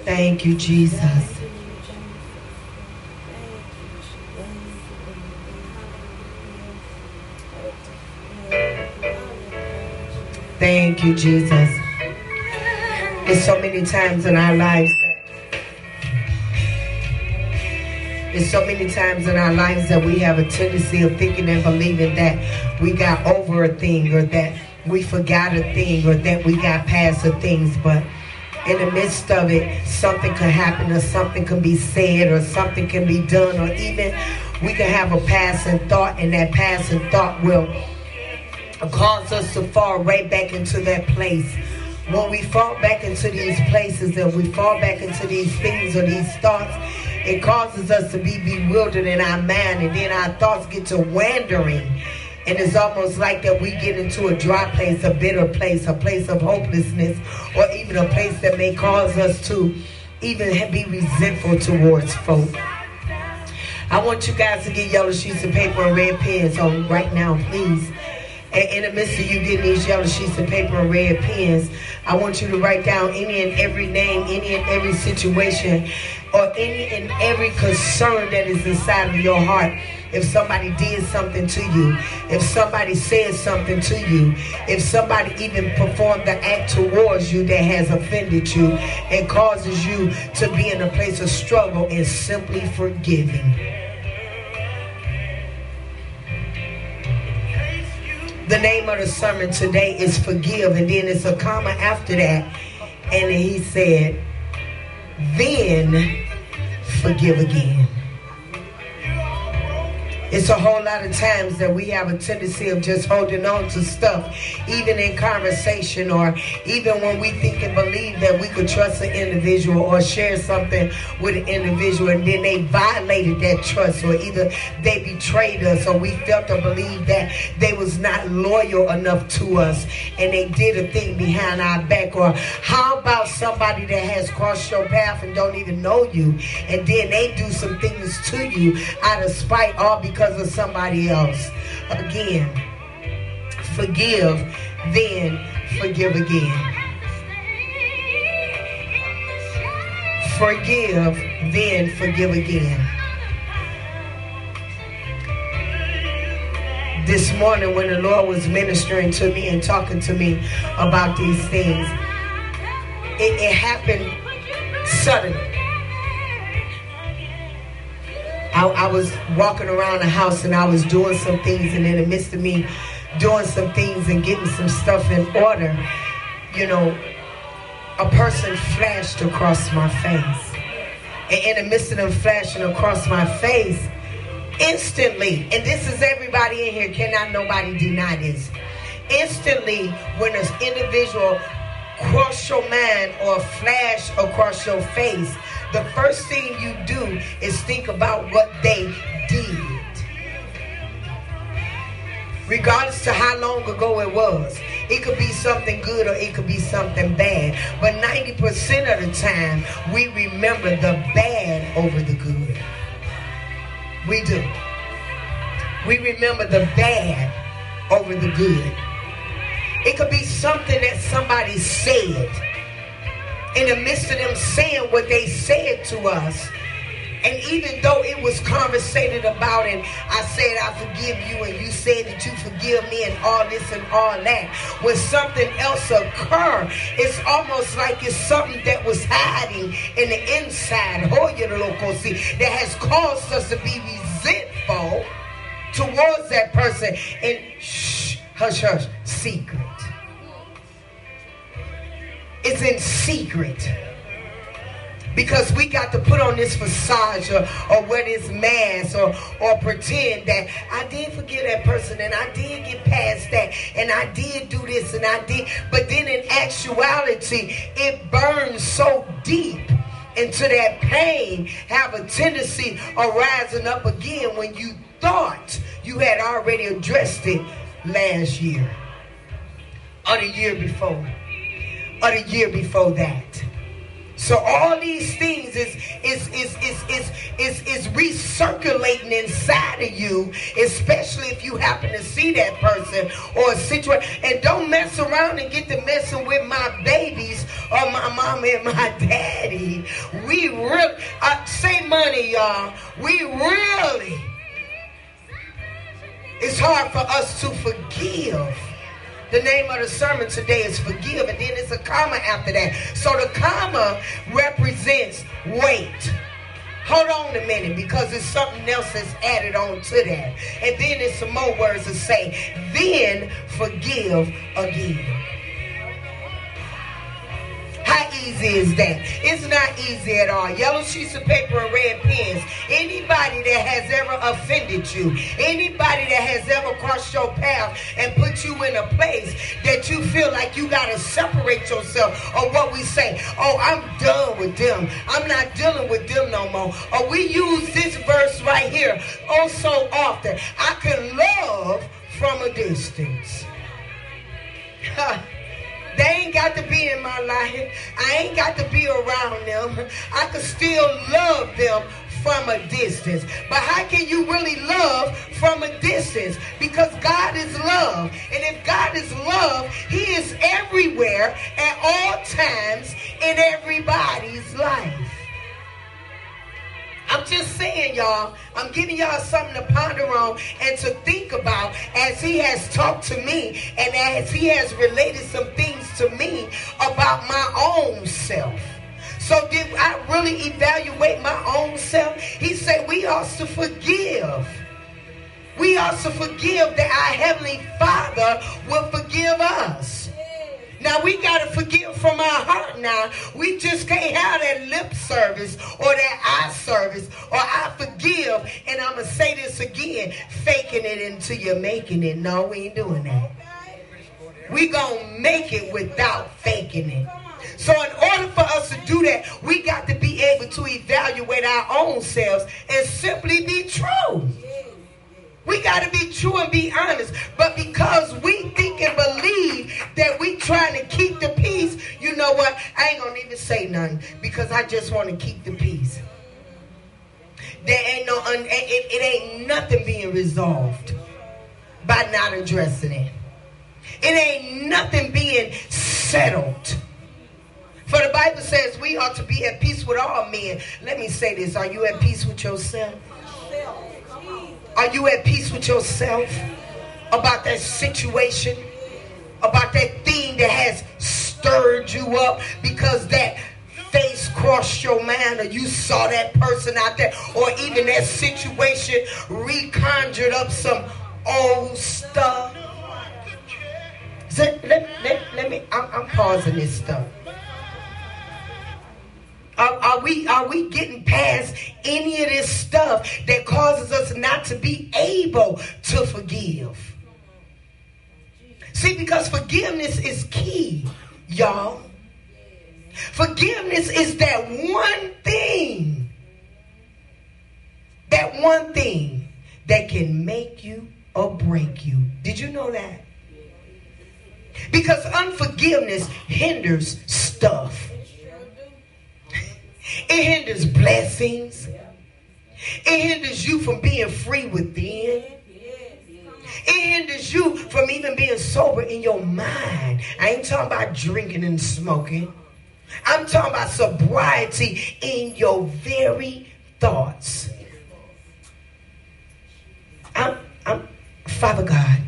Thank you, Jesus. Thank you, Jesus. There's so many times in our lives that we have a tendency of thinking and believing that we got over a thing, or that we forgot a thing, or that we got past the things. But in the midst of it, something could happen, or something can be said, or something can be done, or even we can have a passing thought, and that passing thought will cause us to fall right back into that place. When we fall back into these places, and we fall back into these things or these thoughts, it causes us to be bewildered in our mind, and then our thoughts get to wandering. And it's almost like that we get into a dry place, a bitter place, a place of hopelessness, or even a place that may cause us to even be resentful towards folk. I want you guys to get yellow sheets of paper and red pens on right now, please. And in the midst of you getting these yellow sheets of paper and red pens, I want you to write down any and every name, any and every situation, or any and every concern that is inside of your heart. If somebody did something to you, if somebody said something to you, if somebody even performed the act towards you that has offended you and causes you to be in a place of struggle, and simply forgiving. The name of the sermon today is Forgive, and then it's a comma after that, and he said, then forgive again. It's a whole lot of times that we have a tendency of just holding on to stuff, even in conversation, or even when we think and believe that we could trust an individual or share something with an individual, and then they violated that trust, or either they betrayed us, or we felt or believed that they was not loyal enough to us, and they did a thing behind our back. Or how about somebody that has crossed your path and don't even know you, and then they do some things to you out of spite, all because of somebody else? Again, forgive, then forgive again. Forgive, then forgive again. This morning when the Lord was ministering to me and talking to me about these things, it happened suddenly. I was walking around the house, and I was doing some things, and in the midst of me doing some things and getting some stuff in order, you know, a person flashed across my face. And in the midst of them flashing across my face, instantly, and this is everybody in here, cannot nobody deny this, instantly when an individual cross your mind or flash across your face, the first thing you do is think about what they did. Regardless to how long ago it was. It could be something good or it could be something bad. But 90% of the time, we remember the bad over the good. We do. We remember the bad over the good. It could be something that somebody said. In the midst of them saying what they said to us, and even though it was conversated about, and I said I forgive you, and you said that you forgive me, and all this and all that, when something else occurs, it's almost like it's something that was hiding in the inside, that has caused us to be resentful towards that person. And shh, hush, hush, secret. It's in secret. Because we got to put on this facade or wear this mask or pretend that I did forgive that person and I did get past that and I did do this and I did. But then in actuality, it burns so deep into that pain, have a tendency of rising up again when you thought you had already addressed it last year or the year before or the year before that. So all these things is recirculating inside of you, especially if you happen to see that person or a situation. And don't mess around and get to messing with my babies or my mama and my daddy, we really, say money, y'all, we really, it's hard for us to forgive. The name of the sermon today is forgive, and then it's a comma after that. So the comma represents wait. Hold on a minute, because there's something else that's added on to that. And then there's some more words to say. Then forgive again. How easy is that? It's not easy at all. Yellow sheets of paper and red pens. Anybody that has ever offended you, anybody that has ever crossed your path and put you in a place that you feel like you got to separate yourself, or what we say, oh, I'm done with them, I'm not dealing with them no more. Or we use this verse right here oh so often. I can love from a distance. They ain't got to be in my life. I ain't got to be around them. I can still love them from a distance. But how can you really love from a distance? Because God is love. And if God is love, he is everywhere at all times in everybody's life. I'm just saying, y'all, I'm giving y'all something to ponder on and to think about as he has talked to me and as he has related some things to me about my own self. So did I really evaluate my own self? He said we ought to forgive. We ought to forgive that our Heavenly Father will forgive us. Now, we got to forgive from our heart now. We just can't have that lip service or that eye service or I forgive, and I'm going to say this again, faking it until you're making it. No, we ain't doing that. We going to make it without faking it. So in order for us to do that, we got to be able to evaluate our own selves and simply be true. We got to be true and be honest. But because we think and believe that we trying to keep the peace, you know what? I ain't going to even say nothing because I just want to keep the peace. There ain't no, it ain't nothing being resolved by not addressing it. It ain't nothing being settled. For the Bible says we ought to be at peace with all men. Let me say this. Are you at peace with yourself? Are you at peace with yourself about that situation, about that thing that has stirred you up because that face crossed your mind, or you saw that person out there, or even that situation reconjured up some old stuff? So I'm pausing this stuff. Are we getting past any of this stuff that causes us not to be able to forgive? See, because forgiveness is key, y'all. Forgiveness is that one thing that can make you or break you. Did you know that? Because unforgiveness hinders stuff. It hinders blessings. It hinders you from being free within. It hinders you from even being sober in your mind. I ain't talking about drinking and smoking. I'm talking about sobriety in your very thoughts. Father God,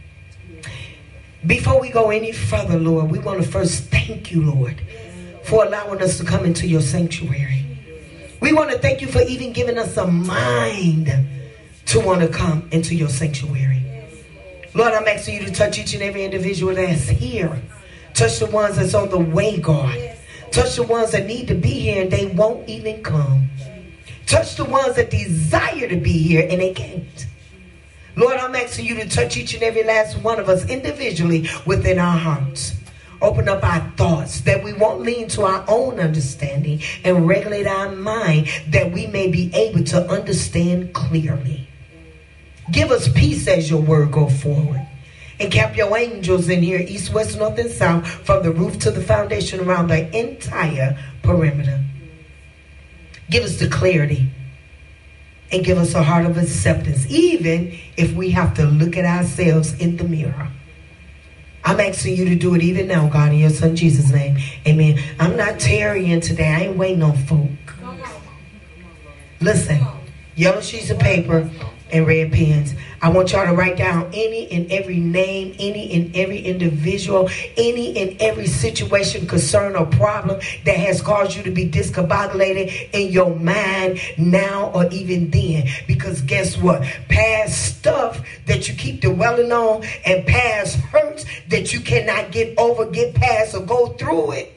before we go any further, Lord, we want to first thank you, Lord, for allowing us to come into your sanctuary. We want to thank you for even giving us a mind to want to come into your sanctuary. Lord, I'm asking you to touch each and every individual that's here. Touch the ones that's on the way, God. Touch the ones that need to be here and they won't even come. Touch the ones that desire to be here and they can't. Lord, I'm asking you to touch each and every last one of us individually within our hearts. Open up our thoughts that we won't lean to our own understanding, and regulate our mind that we may be able to understand clearly. Give us peace as your word go forward. And cap your angels in here, east, west, north, and south, from the roof to the foundation around the entire perimeter. Give us the clarity and give us a heart of acceptance, even if we have to look at ourselves in the mirror. I'm asking you to do it even now, God, in your son Jesus' name. Amen. I'm not tarrying today. I ain't waiting on folk. Listen, yellow sheets of paper and red pens. I want y'all to write down any and every name, any and every individual, any and every situation, concern, or problem that has caused you to be discombobulated in your mind now or even then. Because guess what? Past stuff that you keep dwelling on and past hurts that you cannot get over, get past, or go through it.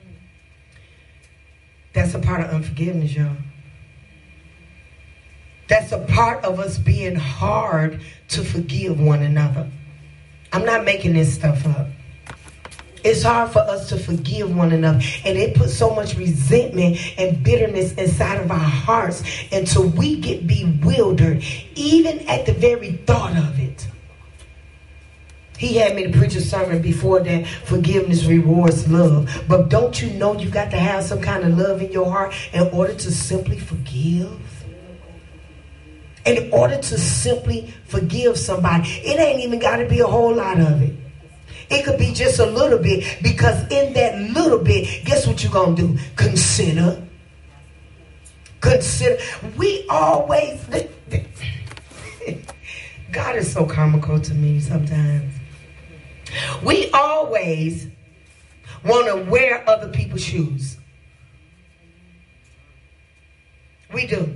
That's a part of unforgiveness, y'all. That's a part of us being hard to forgive one another. I'm not making this stuff up. It's hard for us to forgive one another. And it puts so much resentment and bitterness inside of our hearts until we get bewildered, even at the very thought of it. He had me to preach a sermon before that forgiveness rewards love. But don't you know you got to have some kind of love in your heart in order to simply forgive? In order to simply forgive somebody, it ain't even got to be a whole lot of it. It could be just a little bit, because in that little bit, guess what you're going to do? Consider. We always, God is so comical to me sometimes. We always want to wear other people's shoes. We do.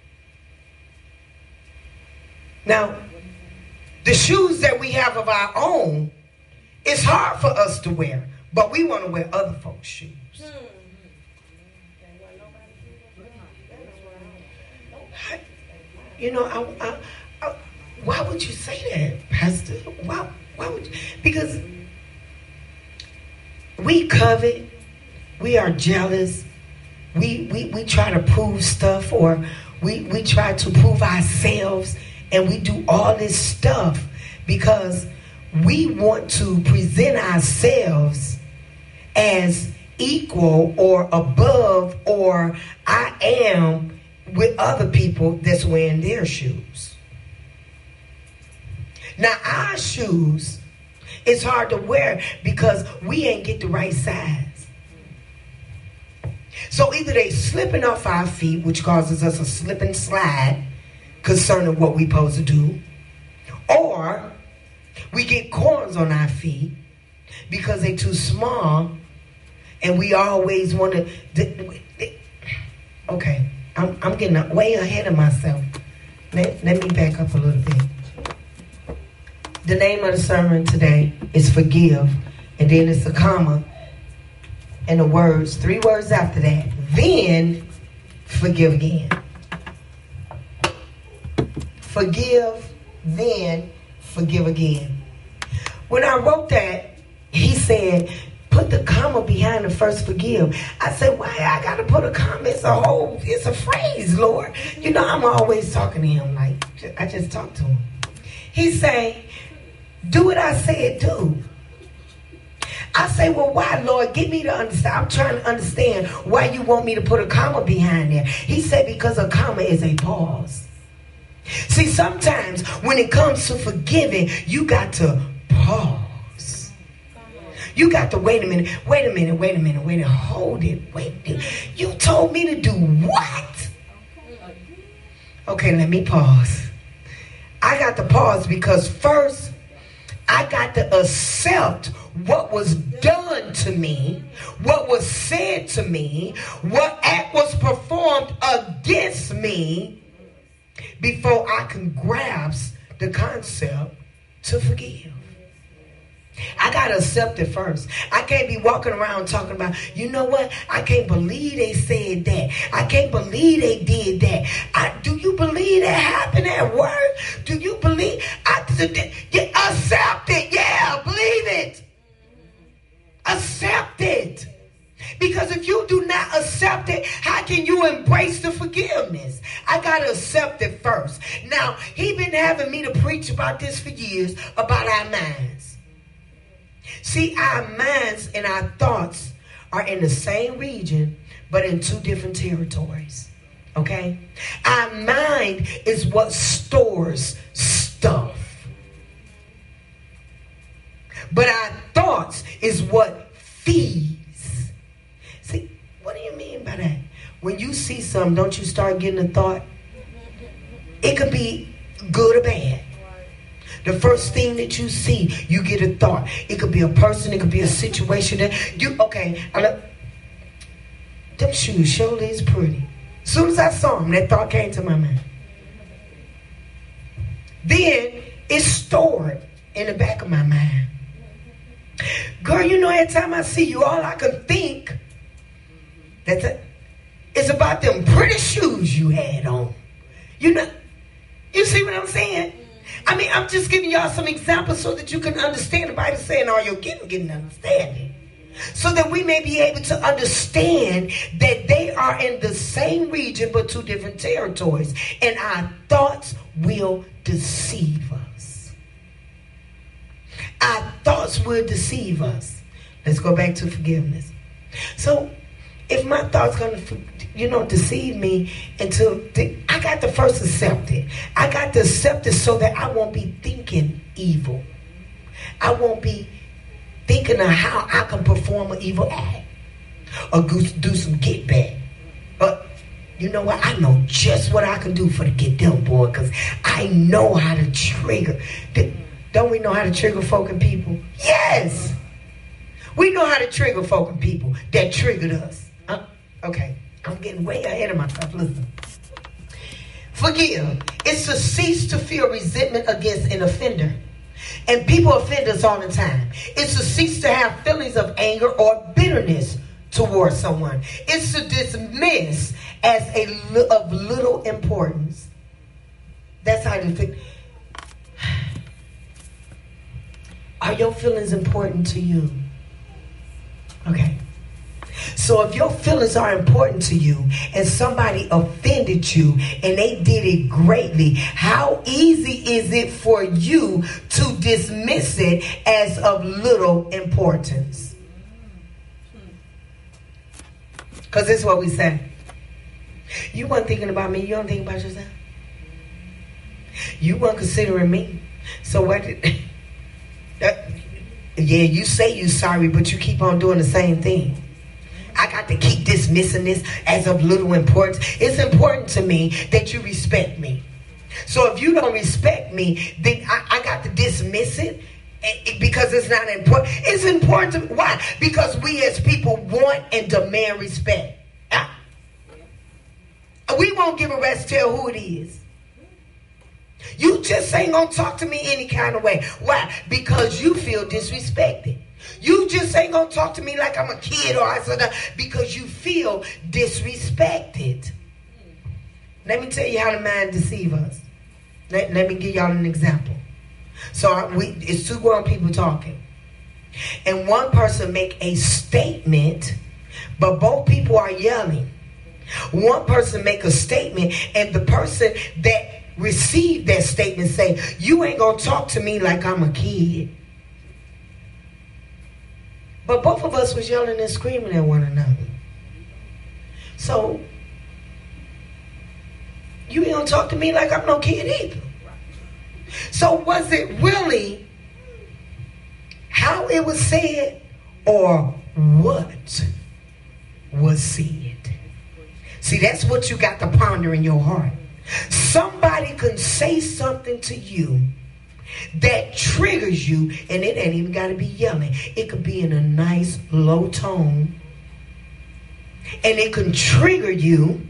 Now, the shoes that we have of our own, it's hard for us to wear, but we want to wear other folks' shoes. You know, why would you say that, Pastor? Why would you? Because we covet, we are jealous, we try to prove stuff, or we try to prove ourselves. And we do all this stuff because we want to present ourselves as equal or above, or I am with other people that's wearing their shoes. Now, our shoes, it's hard to wear because we ain't get the right size. So either they slipping off our feet, which causes us a slip and slide concerning what we supposed to do, or we get corns on our feet because they too small, and we always want to. Okay, I'm getting way ahead of myself. Let me back up a little bit. The name of the sermon today is forgive, and then it's a comma and the words, 3 words after that. Then forgive again. Forgive, then forgive again. When I wrote that, he said, put the comma behind the first forgive. I said, why I got to put a comma? It's a phrase, Lord. You know, I'm always talking to him like, I just talked to him. He say, do what I said do. I say, well, why, Lord? Get me to understand. I'm trying to understand why you want me to put a comma behind there. He said, because a comma is a pause. See, sometimes when it comes to forgiving, you got to pause. You got to wait a minute, hold it, wait. You told me to do what? Okay, let me pause. I got to pause because first, I got to accept what was done to me, what was said to me, what act was performed against me, before I can grasp the concept to forgive. I got to accept it first. I can't be walking around talking about, you know what? I can't believe they said that. I can't believe they did that. Do you believe that happened at work? Do you believe? Accept it. Yeah, believe it. Accept it. Because if you do not accept it, how can you embrace the forgiveness? I got to accept it first. Now, he been having me to preach about this for years, about our minds. See, our minds and our thoughts are in the same region, but in 2 different territories. Okay? Our mind is what stores stuff. But our thoughts is what feeds. See, what do you mean by that? When you see something, don't you start getting a thought? It could be good or bad. The first thing that you see, you get a thought. It could be a person, it could be a situation that you, okay, them shoes surely is pretty. As soon as I saw them, that thought came to my mind. Then it's stored in the back of my mind. Girl, you know, every time I see you, all I can think it's about them pretty shoes you had on. You know, you see what I'm saying? I mean, I'm just giving y'all some examples so that you can understand. The Bible saying, all you're getting understanding. So that we may be able to understand that they are in the same region but two different territories. And our thoughts will deceive us. Our thoughts will deceive us. Let's go back to forgiveness. So if my thoughts going to, deceive me I got to first accept it. I got to accept it so that I won't be thinking evil. I won't be thinking of how I can perform an evil act or do some get back. But you know what? I know just what I can do for to get them, boy, because I know how to trigger. Don't we know how to trigger folk and people? Yes! We know how to trigger folk and people that triggered us. Okay, I'm getting way ahead of myself. Listen. Forgive. It's to cease to feel resentment against an offender. And people offend us all the time. It's to cease to have feelings of anger or bitterness towards someone. It's to dismiss as of little importance. That's how you think. Are your feelings important to you? Okay. So if your feelings are important to you and somebody offended you and they did it greatly, how easy is it for you to dismiss it as of little importance? Because this is what we say. You weren't thinking about me. You don't think about yourself. You weren't considering me. So what did... yeah, you say you're sorry, but you keep on doing the same thing. I got to keep dismissing this as of little importance. It's important to me that you respect me. So if you don't respect me, then I got to dismiss it because it's not important. It's important to me. Why? Because we as people want and demand respect. We won't give a rest tell who it is. You just ain't gonna talk to me any kind of way. Why? Because you feel disrespected. You just ain't gonna talk to me like I'm a kid or because you feel disrespected. Let me tell you how the mind deceives us. Let me give y'all an example. So it's two grown people talking. And one person make a statement, but both people are yelling. One person make a statement and the person that received that statement say, you ain't gonna talk to me like I'm a kid. But both of us was yelling and screaming at one another. So, you ain't gonna talk to me like I'm no kid either. So was it really how it was said or what was said? See, that's what you got to ponder in your heart. Somebody can say something to you that triggers you, and it ain't even got to be yelling. It could be in a nice low tone, and it can trigger you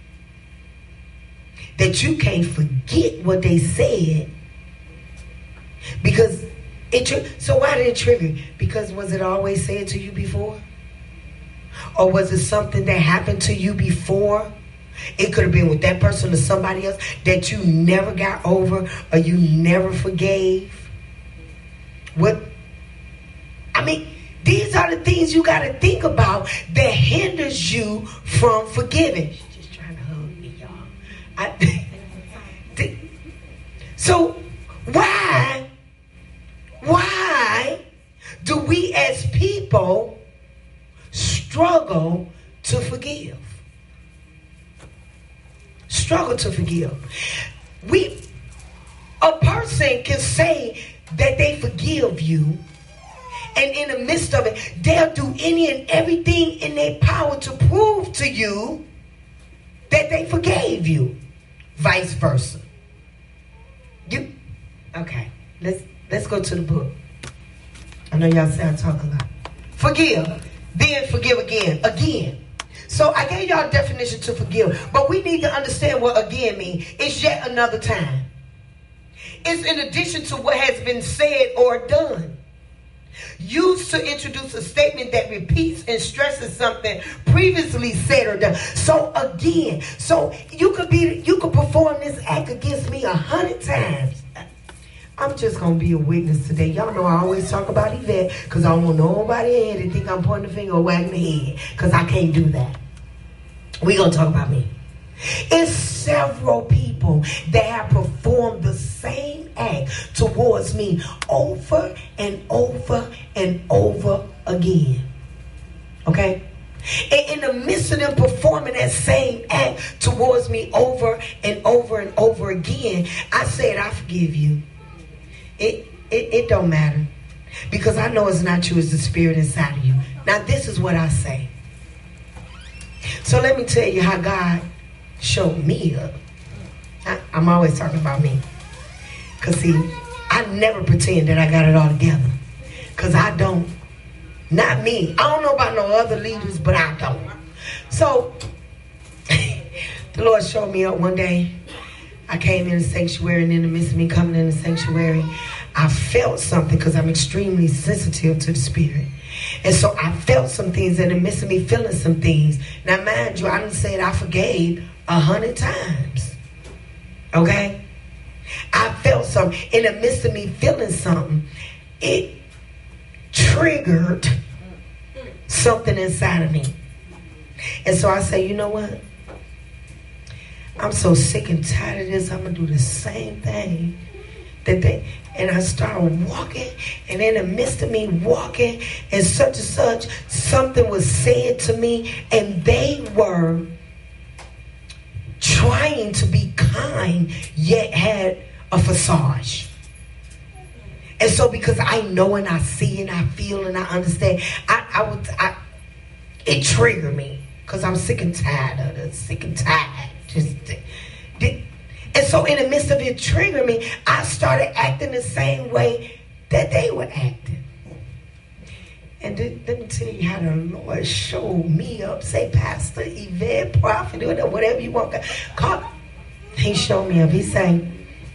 that you can't forget what they said because so why did it trigger? Because was it always said to you before? Or was it something that happened to you before? It could have been with that person or somebody else that you never got over or you never forgave. These are the things you got to think about that hinders you from forgiving. She's just trying to hug me, y'all. So why do we as people struggle to forgive? Struggle to forgive. A person can say that they forgive you And in the midst of it, they'll do any and everything in their power to prove to you that they forgave you. Vice versa. Okay, let's go to the book. I know y'all say I talk a lot. Forgive, then forgive again. Again. So I gave y'all a definition to forgive, but we need to understand what again means. It's yet another time. It's in addition to what has been said or done. Used to introduce a statement that repeats and stresses something previously said or done. So again, so you could perform this act against me 100 times. I'm just going to be a witness today. Y'all know I always talk about Yvette because I don't want nobody in to think I'm pointing the finger or wagging the head, because I can't do that. We're going to talk about me. It's several people that have performed the same act towards me over and over and over again. Okay? And in the midst of them performing that same act towards me over and over and over again, I said, I forgive you. It don't matter, because I know it's not you, it's the spirit inside of you. Now this is what I say. So let me tell you how God showed me up. I'm always talking about me, because see, I never pretend that I got it all together, because I don't. Not me. I don't know about no other leaders, but I don't. So the Lord showed me up one day. I came in the sanctuary, and in the midst of me coming in the sanctuary, I felt something, because I'm extremely sensitive to the spirit. And so I felt some things in the midst of me feeling some things. Now mind you, I done said I forgave 100 times. Okay? I felt something. In the midst of me feeling something, it triggered something inside of me. And so I say, you know what? I'm so sick and tired of this. I'm going to do the same thing. And I started walking, and in the midst of me walking, and such, something was said to me, and they were trying to be kind, yet had a facade. And so because I know and I see and I feel and I understand, it triggered me, because I'm sick and tired of it, sick and tired. And so in the midst of it triggering me, I started acting the same way that they were acting. And let me tell you how the Lord showed me up. Say Pastor, Yvette, Prophet, whatever you want to call. He showed me up. He said,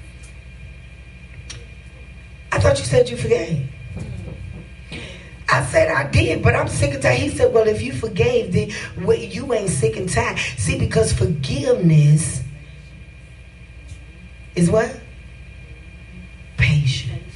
I thought you said you forgave. I said I did, but I'm sick and tired. He said, well, if you forgave, then you ain't sick and tired. See, because forgiveness is what? Patience.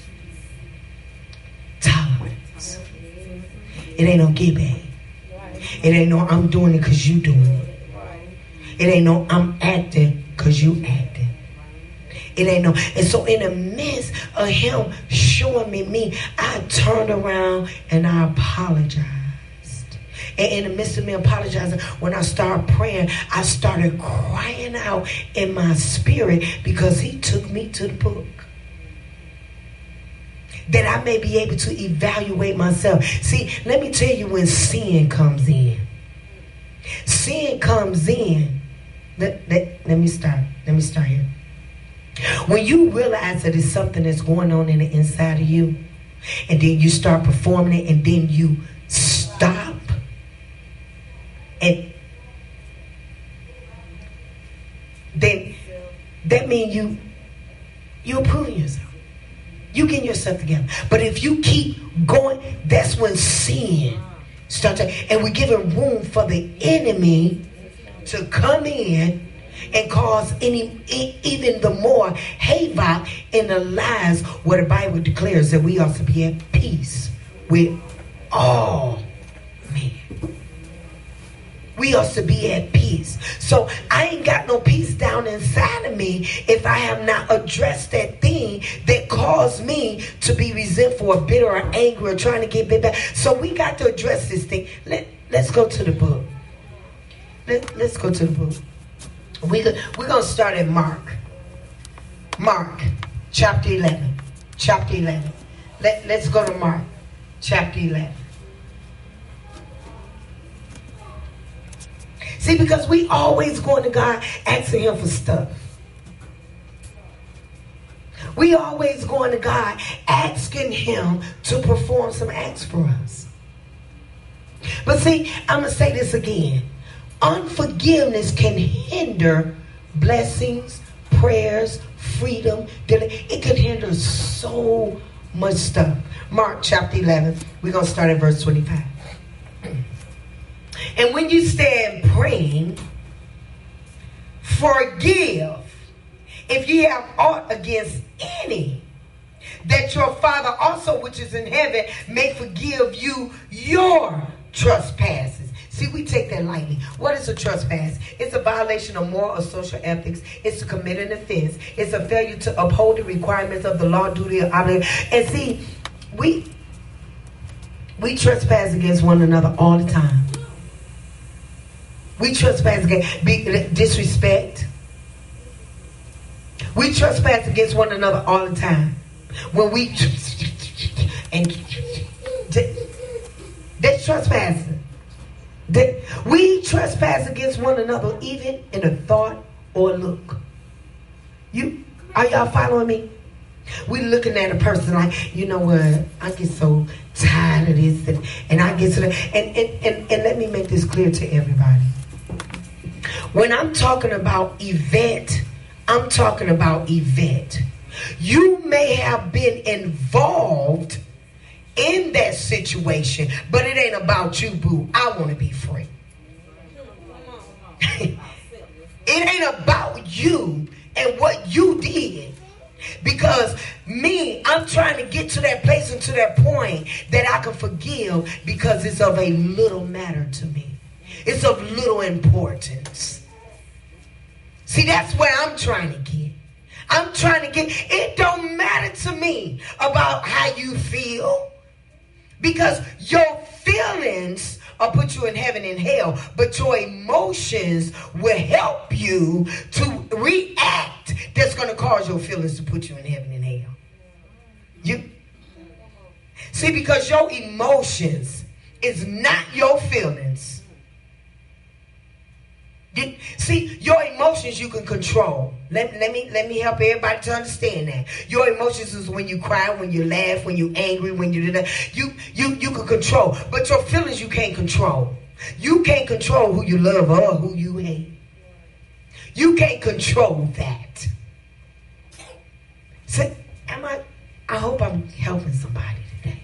Tolerance. It ain't no give back. It ain't no I'm doing it because you doing it. It ain't no I'm acting because you acting. It ain't no. And so in the midst of him showing me, I turned around and I apologized. And in the midst of me apologizing, when I started praying, I started crying out in my spirit, because he took me to the book, that I may be able to evaluate myself. See, let me tell you, when sin comes in. Sin comes in. Let me start here. When you realize that it's something that's going on in the inside of you, and then you start performing it, and then you stop, and then that means you approving yourself. You getting yourself together. But if you keep going, that's when sin starts. And we're giving room for the enemy to come in and cause even the more havoc in the lives where the Bible declares that we ought to be at peace with all men. We ought to be at peace. So I ain't got no peace down inside of me if I have not addressed that thing that caused me to be resentful or bitter or angry or trying to get bit back. So we got to address this thing. Let's go to the book. Let's go to the book. We're going to start at Mark. Mark, chapter 11. Chapter 11. Let's go to Mark. chapter 11. See, because we always going to God asking him for stuff. We always going to God asking him to perform some acts for us. But see, I'm going to say this again. Unforgiveness can hinder blessings, prayers, freedom. It can hinder so much stuff. Mark chapter 11. We're going to start at verse 25. And when you stand praying, forgive if ye have aught against any, that your Father also which is in heaven may forgive you your trespasses. See, we take that lightly. What is a trespass? It's a violation of moral or social ethics. It's to commit an offense. It's a failure to uphold the requirements of the law, duty, or obligation. And see, we trespass against one another all the time. We trespass against disrespect. We trespass against one another all the time. When we that's trespassing. We trespass against one another even in a thought or look. Are y'all following me? We looking at a person like, you know what, I get so tired of this and I get to that. And let me make this clear to everybody. When I'm talking about Yvette, I'm talking about Yvette. You may have been involved in that situation, but it ain't about you, boo. I want to be free. It ain't about you and what you did. Because I'm trying to get to that place and to that point that I can forgive because it's of a little matter to me. It's of little importance. See, that's where I'm trying to get. It don't matter to me about how you feel. Because your feelings will put you in heaven and hell. But your emotions will help you to react that's going to cause your feelings to put you in heaven and hell. See, because your emotions is not your feelings. See, your emotions you can control. Let me help everybody to understand that. Your emotions is when you cry, when you laugh, when you're angry, when you do that. You can control. But your feelings you can't control. You can't control who you love or who you hate. You can't control that. So, I hope I'm helping somebody today.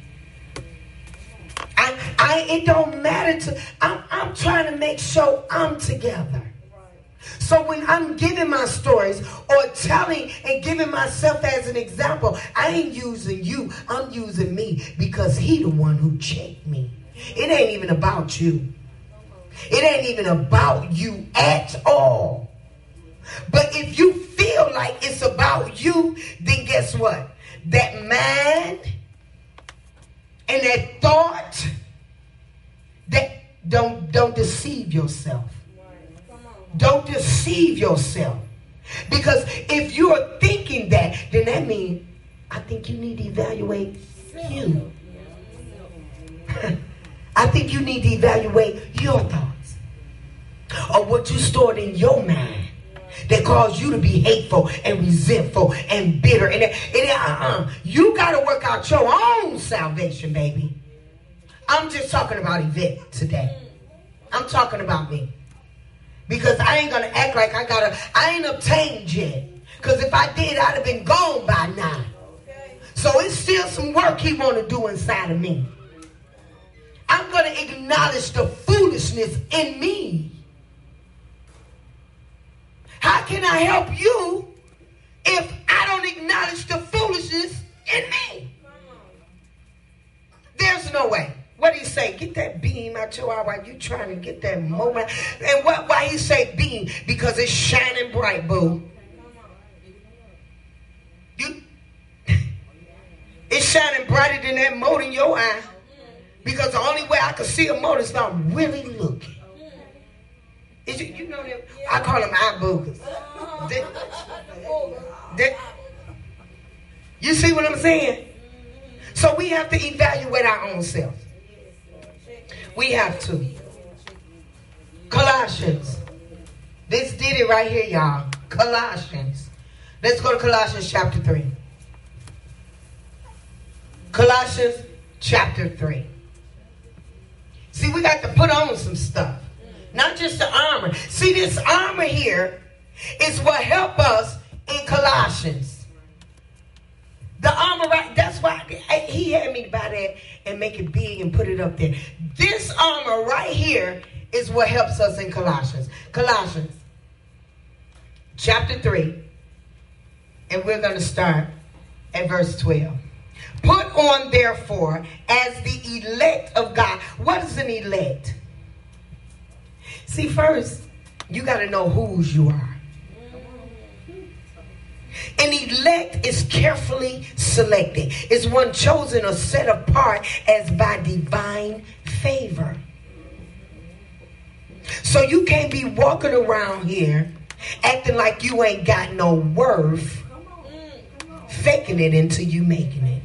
It don't matter I'm trying to make sure I'm together. So when I'm giving my stories or telling and giving myself as an example, I ain't using you. I'm using me because he the one who checked me. It ain't even about you. It ain't even about you at all. But if you feel like it's about you, then guess what? That mind and that thought, that don't deceive yourself. Don't deceive yourself. Because if you are thinking that, then that means I think you need to evaluate you. I think you need to evaluate your thoughts. Or what you stored in your mind that caused you to be hateful and resentful and bitter. You got to work out your own salvation, baby. I'm just talking about Yvette today. I'm talking about me. Because I ain't going to act like I ain't obtained yet. Because if I did, I'd have been gone by now. So it's still some work he want to do inside of me. I'm going to acknowledge the foolishness in me. How can I help you if I don't acknowledge the foolishness in me? There's no way. What do you say? Get that beam out your eye while you trying to get that moment. And why he say beam? Because it's shining bright, boo. It's shining brighter than that mote in your eye. Because the only way I can see a mote is if I'm really looking. You know that? I call them eye boogers. You see what I'm saying? So we have to evaluate our own self. We have to. Colossians. This did it right here, y'all. Colossians. Let's go to Colossians chapter 3. Colossians chapter 3. See, we got to put on some stuff. Not just the armor. See, this armor here is what help us in Colossians. The armor, right? That's why he had me buy that and make it big and put it up there. This armor right here is what helps us in Colossians. Colossians chapter 3. And we're going to start at verse 12. Put on, therefore, as the elect of God. What is an elect? See, first, you got to know whose you are. An elect is carefully selected. It's one chosen or set apart as by divine favor. So you can't be walking around here acting like you ain't got no worth, faking it until you making it.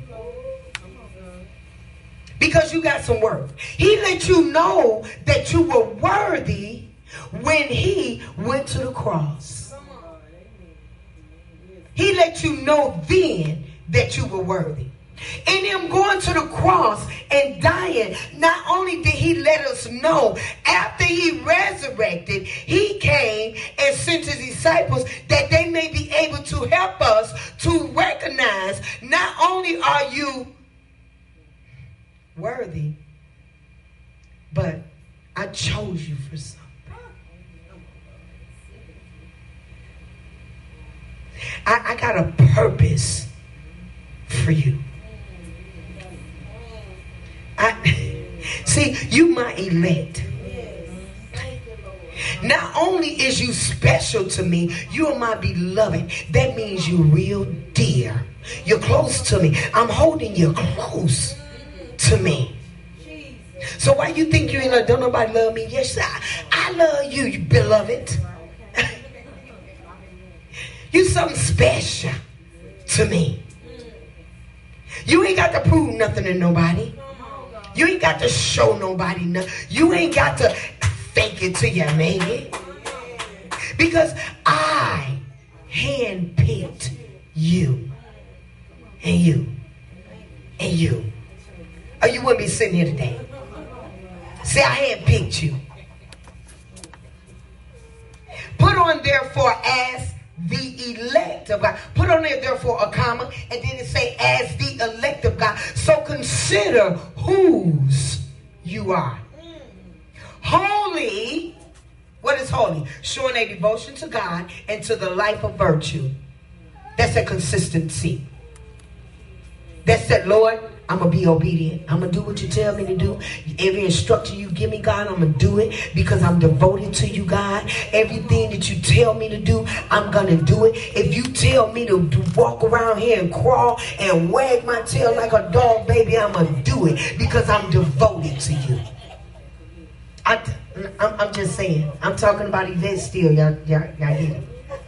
Because you got some worth. He let you know that you were worthy when he went to the cross. He let you know then that you were worthy. In him going to the cross and dying, not only did he let us know, after he resurrected, he came and sent his disciples that they may be able to help us to recognize not only are you worthy, but I chose you for something. I got a purpose for you. See, you my elect. Not only is you special to me, you are my beloved. That means you're real dear. You're close to me. I'm holding you close to me. So why you think you ain't love? Don't nobody love me? Yes, I love you, you beloved. You something special to me. You ain't got to prove nothing to nobody. You ain't got to show nobody nothing. You ain't got to fake it till you make it. Because I handpicked you. And you. And you. Or you wouldn't be sitting here today. See, I handpicked you. Put on therefore as the elect of God. Put on there therefore a comma, and then it say as the elect of God. So consider whose you are. Holy. What is holy? Showing a devotion to God and to the life of virtue. That's a consistency. That's that, Lord, I'm going to be obedient. I'm going to do what you tell me to do. Every instruction you give me, God, I'm going to do it because I'm devoted to you, God. Everything that you tell me to do, I'm going to do it. If you tell me to walk around here and crawl and wag my tail like a dog, baby, I'm going to do it because I'm devoted to you. I'm just saying. I'm talking about events still. Y'all get it.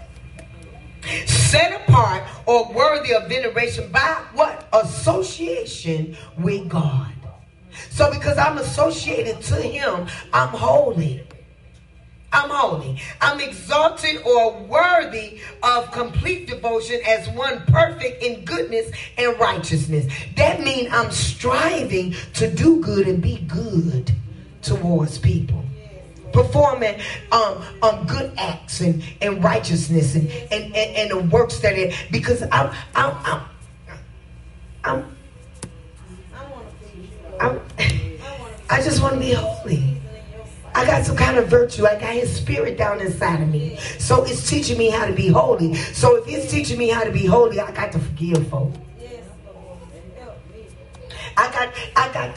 Set apart or worthy of veneration by what? Association with God. So because I'm associated to him, I'm holy. I'm holy. I'm exalted or worthy of complete devotion as one perfect in goodness and righteousness. That means I'm striving to do good and be good towards people. Performing good acts and righteousness and the works that it, because I just want to be holy. I got some kind of virtue. I got his spirit down inside of me. So it's teaching me how to be holy. So if it's teaching me how to be holy, I got to forgive folks. I got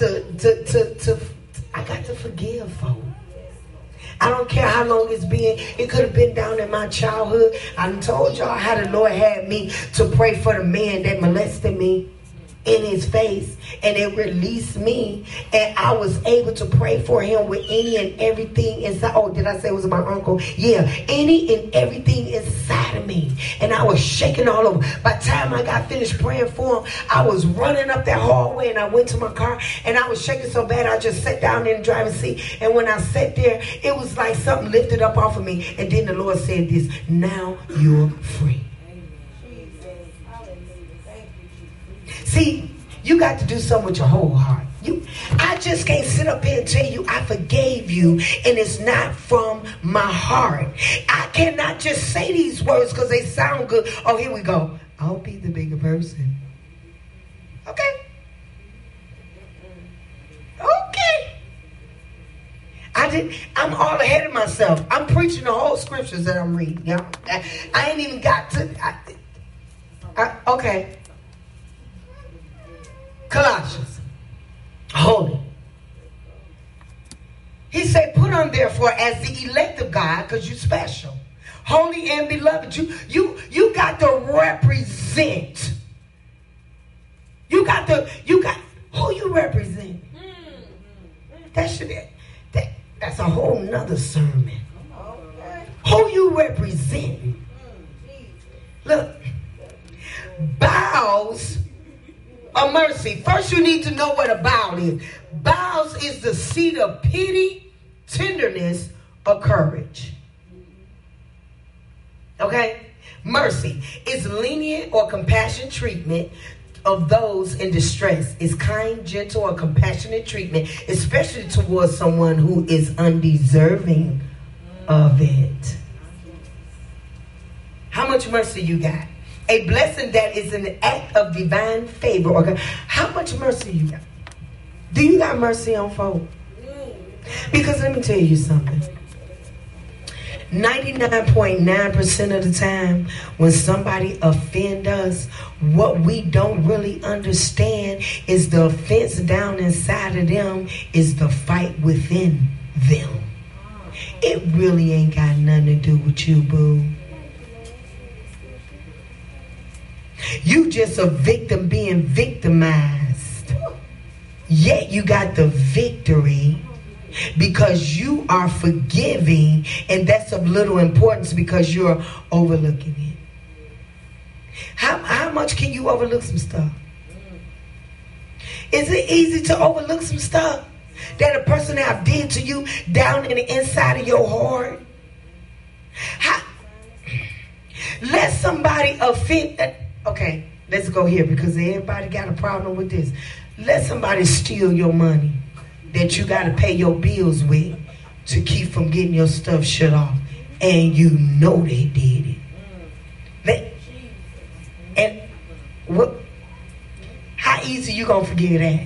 to forgive folks. I don't care how long it's been. It could have been down in my childhood. I told y'all how the Lord had me to pray for the man that molested me. in his face, and it released me, and I was able to pray for him with any and everything inside. Oh, did I say it was my uncle? Yeah, any and everything inside of me, and I was shaking all over. By the time I got finished praying for him, I was running up that hallway, and I went to my car, and I was shaking so bad I just sat down in the driver's seat, and when I sat there, it was like something lifted up off of me, and then the Lord said this: now you're free. See, you got to do something with your whole heart. I just can't sit up here and tell you I forgave you and it's not from my heart. I cannot just say these words because they sound good. Oh, here we go. I'll be the bigger person. Okay. I'm all ahead of myself. I'm preaching the whole scriptures that I'm reading. Yeah, I ain't even got to. Okay. Colossians. Holy. He said, put on therefore as the elect of God, because you're special, holy and beloved. You got to represent. You got who you represent. That's a whole nother sermon. Who you represent. Look, bowels of mercy. First you need to know what a bowel is. Bowels is the seat of pity, tenderness, or courage. Okay? Mercy is lenient or compassionate treatment of those in distress. Is kind, gentle, or compassionate treatment, especially towards someone who is undeserving of it. How much mercy you got? A blessing that is an act of divine favor. Okay. How much mercy you got? Do you got mercy on folk? Because let me tell you something. 99.9% of the time when somebody offends us, what we don't really understand is the offense down inside of them is the fight within them. It really ain't got nothing to do with you, boo. You just a victim being victimized. Yet you got the victory because you are forgiving, and that's of little importance because you're overlooking it. How much can you overlook some stuff? Is it easy to overlook some stuff that a person have did to you down in the inside of your heart? Let somebody offend. Okay, let's go here because everybody got a problem with this. Let somebody steal your money that you got to pay your bills with to keep from getting your stuff shut off, and you know they did it. And what? How easy you gonna forgive that?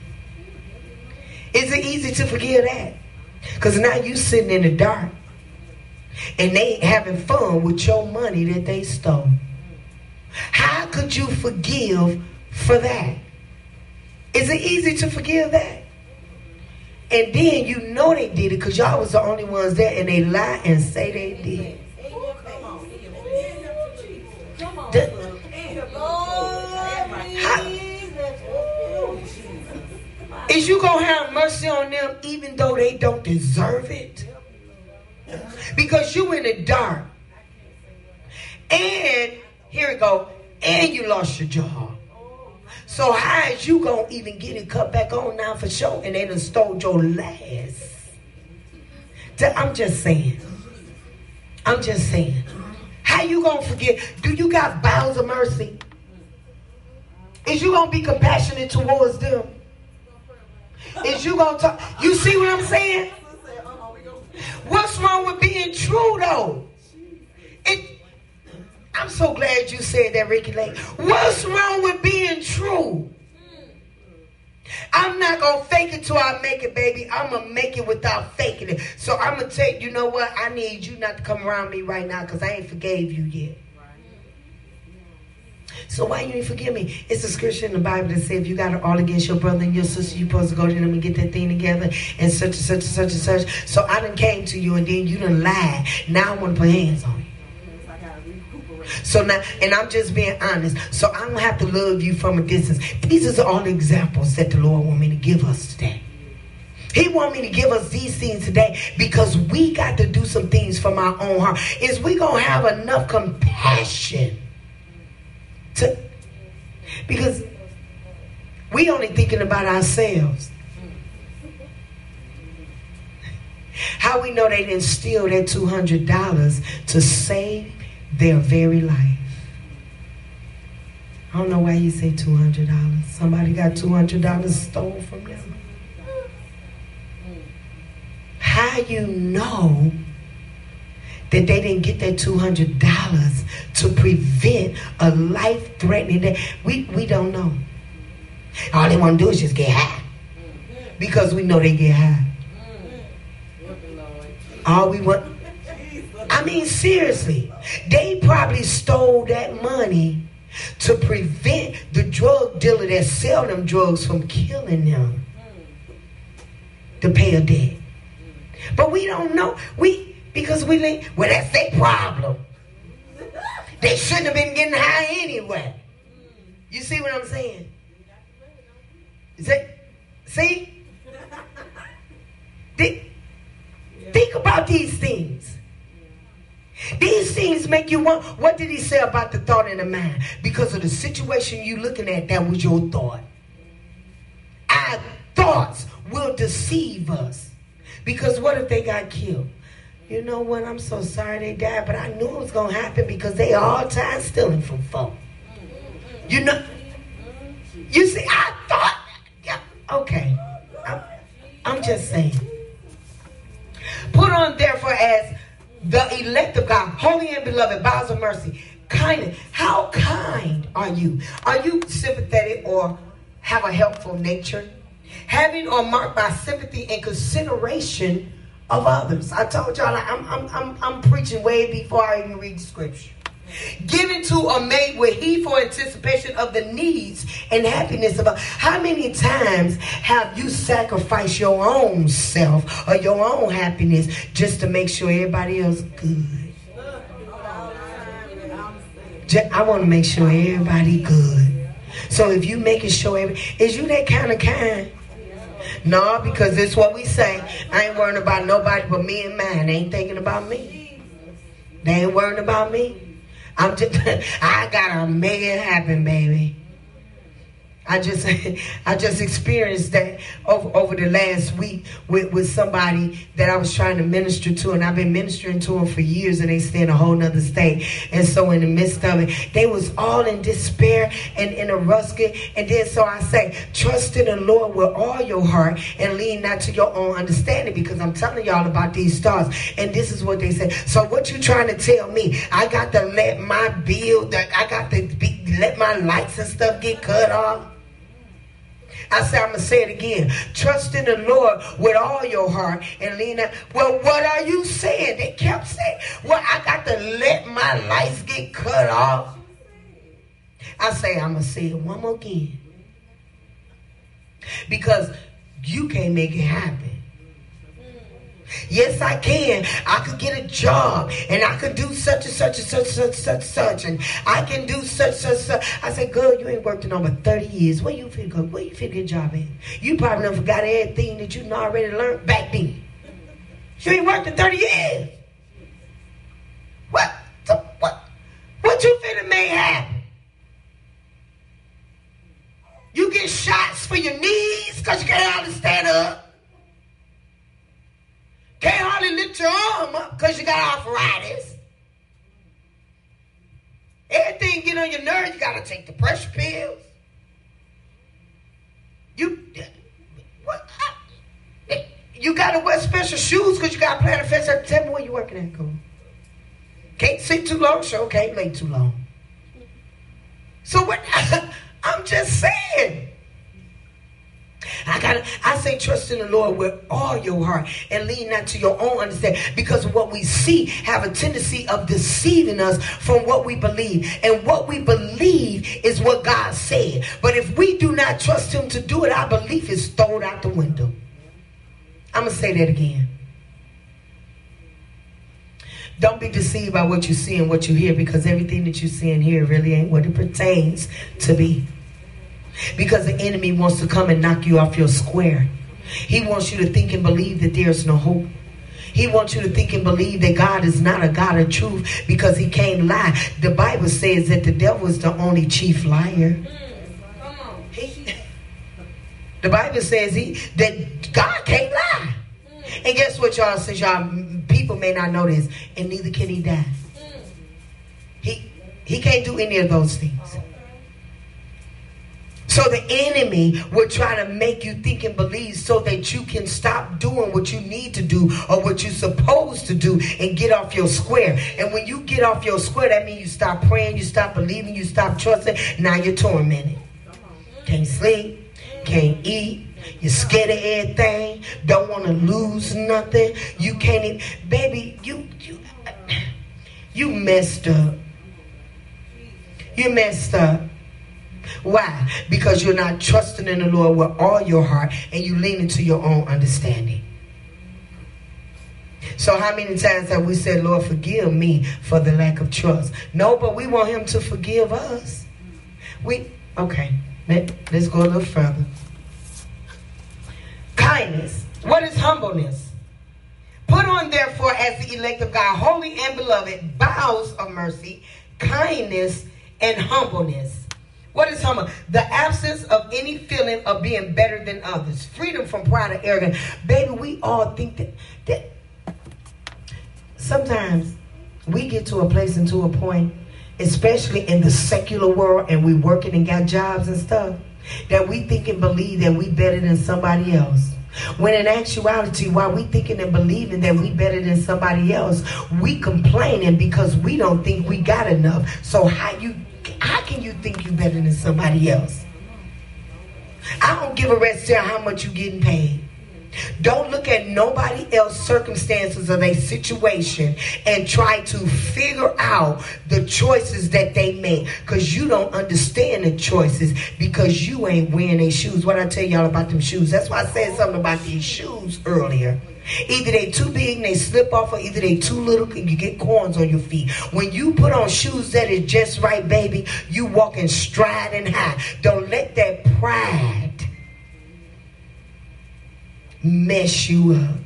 Is it easy to forgive that? Because now you sitting in the dark, and they having fun with your money that they stole. How could you forgive for that? Is it easy to forgive that? And then you know they did it because y'all was the only ones there, and they lie and say they did. Is you going to have mercy on them even though they don't deserve it? Because you in the dark. And here we go. And you lost your job. So how is you going to even get it cut back on now for sure? And they done stole your last. I'm just saying. How you going to forget? Do you got bowels of mercy? Is you going to be compassionate towards them? Is you going to talk? You see what I'm saying? What's wrong with being true though? I'm so glad you said that, Ricky Lake. What's wrong with being true? I'm not going to fake it till I make it, baby. I'm going to make it without faking it. So I'm going to tell you, know what? I need you not to come around me right now because I ain't forgave you yet. So why you ain't forgive me? It's a scripture in the Bible that says if you got it all against your brother and your sister, you're supposed to go to them and get that thing together and such and such and such and such. So I done came to you and then you done lied. Now I want to put hands on you. So now, and I'm just being honest, so I don't have to love you from a distance. These are all the examples that the Lord want me to give us today. He want me to give us these things today because we got to do some things from our own heart. Is we going to have enough compassion to, because we only thinking about ourselves. How we know they didn't steal that $200 to save their very life? I don't know why you say $200. Somebody got $200 stolen from them. How you know that they didn't get that $200 to prevent a life-threatening death? We don't know. All they want to do is just get high. Because we know they get high. All we want, I mean, seriously, they probably stole that money to prevent the drug dealer that sell them drugs from killing them to pay a debt. But we don't know. Because we think, well, that's their problem. They shouldn't have been getting high anyway. You see what I'm saying? See? Think about these things. These things make you want. What did he say about the thought in the mind? Because of the situation you looking at, that was your thought. Our thoughts will deceive us. Because what if they got killed? You know what? I'm so sorry they died, but I knew it was going to happen because they all time stealing from folk. You know? You see, I thought. Yeah, okay. I'm just saying. Put on therefore as the elect of God, holy and beloved, bowels of mercy, kindness. How kind are you? Are you sympathetic or have a helpful nature? Having or marked by sympathy and consideration of others. I told y'all I'm preaching way before I even read the scripture. Given to or made with heedful anticipation of the needs and happiness of others. How many times have you sacrificed your own self or your own happiness just to make sure everybody else good? I want to make sure everybody good. So if you making sure is you that kind of kind? No, because it's what we say. I ain't worrying about nobody but me and mine. They ain't thinking about me. They ain't worrying about me. I gotta make it happen, baby. I just experienced that over the last week with somebody that I was trying to minister to, and I've been ministering to them for years, and they stay in a whole nother state. And so in the midst of it, they was all in despair and in a rusket. And then so I say, trust in the Lord with all your heart and lean not to your own understanding, because I'm telling y'all about these stars. And this is what they say. So what you trying to tell me? I got to let my bill, let my lights and stuff get cut off? I said, I'm going to say it again. Trust in the Lord with all your heart and lean out. Well, what are you saying? They kept saying, well, I got to let my lights get cut off. I say, I'm going to say it one more again. Because you can't make it happen. Yes, I can. I could get a job, and I could do such and such and such, and I can do such. I said, girl, you ain't worked in over 30 years. Where you feel good? Where you feel get a job at? You probably never forgot everything that you already learned back then. You ain't worked in 30 years. What you finna make happen? You get shots for your knees because you can't hardly stand up. Can't hardly lift your arm up because you got arthritis. Everything get on your nerves, you got to take the pressure pills. You got to wear special shoes because you got to plan a fest. Tell me where you working at, Cole. Can't sit too long, sure, can't lay too long. So what? I'm just saying. I say trust in the Lord with all your heart and lean not to your own understanding, because what we see have a tendency of deceiving us from what we believe. And what we believe is what God said. But if we do not trust him to do it, our belief is thrown out the window. I'm going to say that again. Don't be deceived by what you see and what you hear, because everything that you see and hear really ain't what it pertains to be. Because the enemy wants to come and knock you off your square. He wants you to think and believe that there's no hope. He wants you to think and believe that God is not a God of truth, because he can't lie. The Bible says that the devil is the only chief liar. The Bible says that God can't lie. And guess what, y'all? Since y'all people may not know this, and neither can he die. He can't do any of those things. So the enemy will try to make you think and believe so that you can stop doing what you need to do or what you're supposed to do and get off your square. And when you get off your square, that means you stop praying, you stop believing, you stop trusting. Now you're tormented. Can't sleep, can't eat. You're scared of everything. Don't want to lose nothing. You can't even, baby, you messed up. You messed up. Why? Because you're not trusting in the Lord with all your heart, and you lean into your own understanding. So how many times have we said, Lord, forgive me for the lack of trust? No, but we want him to forgive us. Okay, let's go a little further. Kindness. What is humbleness? Put on, therefore, as the elect of God, holy and beloved, bowels of mercy, kindness, and humbleness. What is humble? The absence of any feeling of being better than others. Freedom from pride and arrogance. Baby, we all think that sometimes we get to a place and to a point, especially in the secular world, and we working and got jobs and stuff, that we think and believe that we better than somebody else. When in actuality, while we thinking and believing that we better than somebody else, we complaining because we don't think we got enough. So how can you think you better than somebody else? I don't give a rest till how much you getting paid. Don't look at nobody else's circumstances or their situation and try to figure out the choices that they make, because you don't understand the choices, because you ain't wearing their shoes. What I tell y'all about them shoes? That's why I said something about these shoes earlier. Either they too big and they slip off, or either they too little and you get corns on your feet. When you put on shoes that is just right, baby, you walking striding high. Don't let that pride mess you up.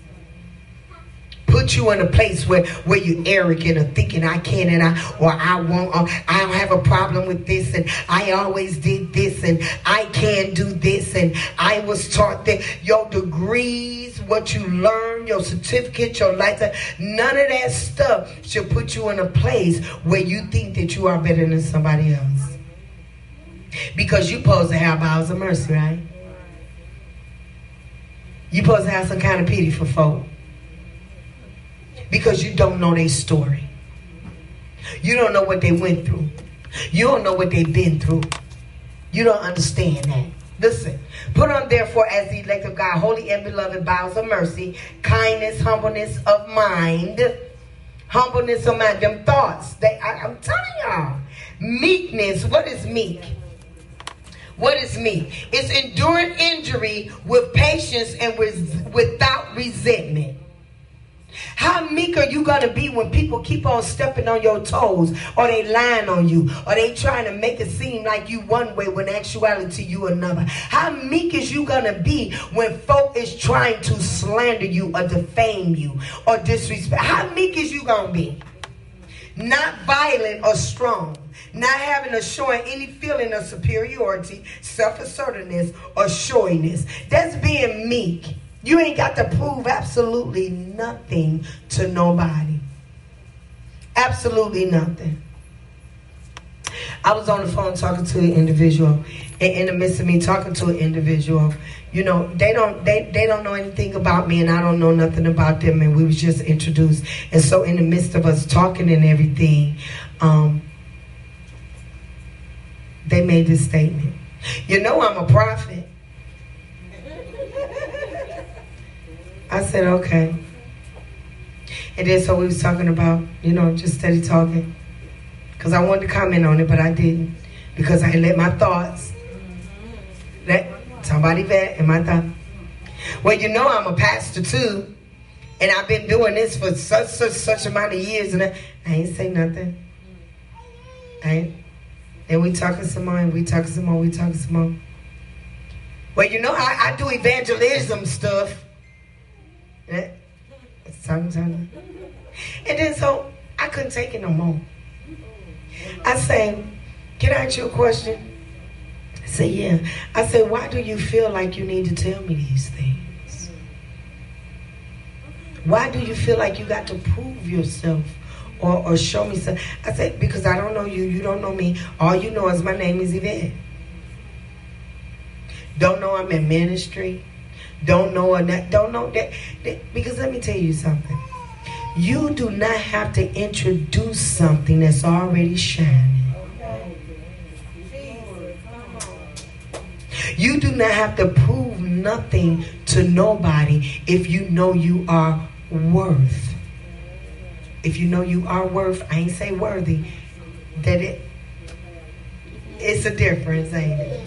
Put you in a place where you're arrogant or thinking I can and I won't. I don't have a problem with this, and I always did this, and I can do this, and I was taught that. Your degrees, what you learn, your certificate, your license, none of that stuff should put you in a place where you think that you are better than somebody else. Because you're supposed to have bowels of mercy, right? You're supposed to have some kind of pity for folk. Because you don't know their story. You don't know what they went through. You don't know what they've been through. You don't understand that. Listen. Put on, therefore, as the elect of God, holy and beloved, bowels of mercy, kindness, humbleness of mind. Humbleness of mind. Them thoughts. I'm telling y'all. Meekness. What is meek? What is meek? It's enduring injury with patience and without resentment. How meek are you going to be when people keep on stepping on your toes, or they lying on you, or they trying to make it seem like you one way when actuality you another? How meek is you going to be when folk is trying to slander you or defame you or disrespect? How meek is you going to be? Not violent or strong. Not having or showing any feeling of superiority, self-assertiveness, or showiness. That's being meek. You ain't got to prove absolutely nothing to nobody. Absolutely nothing. I was on the phone talking to an individual, and in the midst of me talking to an individual, you know, they don't know anything about me, and I don't know nothing about them, and we was just introduced. And so in the midst of us talking and everything, they made this statement. You know I'm a prophet. I said, okay. And then so we was talking about, you know, just steady talking. Because I wanted to comment on it, but I didn't. Because I let my thoughts, let somebody vet in my thoughts. Well, you know I'm a pastor too. And I've been doing this for such amount of years, and I ain't say nothing. And we talking some more, and we talking some more, we talking some more. Well, you know, I do evangelism stuff. And then so I couldn't take it no more. I say, can I ask you a question? I say, yeah. I said, why do you feel like you need to tell me these things? Why do you feel like you got to prove yourself or show me something? I said, because I don't know you. You don't know me. All you know is my name is Yvette. Don't know I'm in ministry. Don't know that. Because let me tell you something. You do not have to introduce something that's already shining. You do not have to prove nothing to nobody if you know you are worth. If you know you are worth, I ain't say worthy, that it's a difference, ain't it?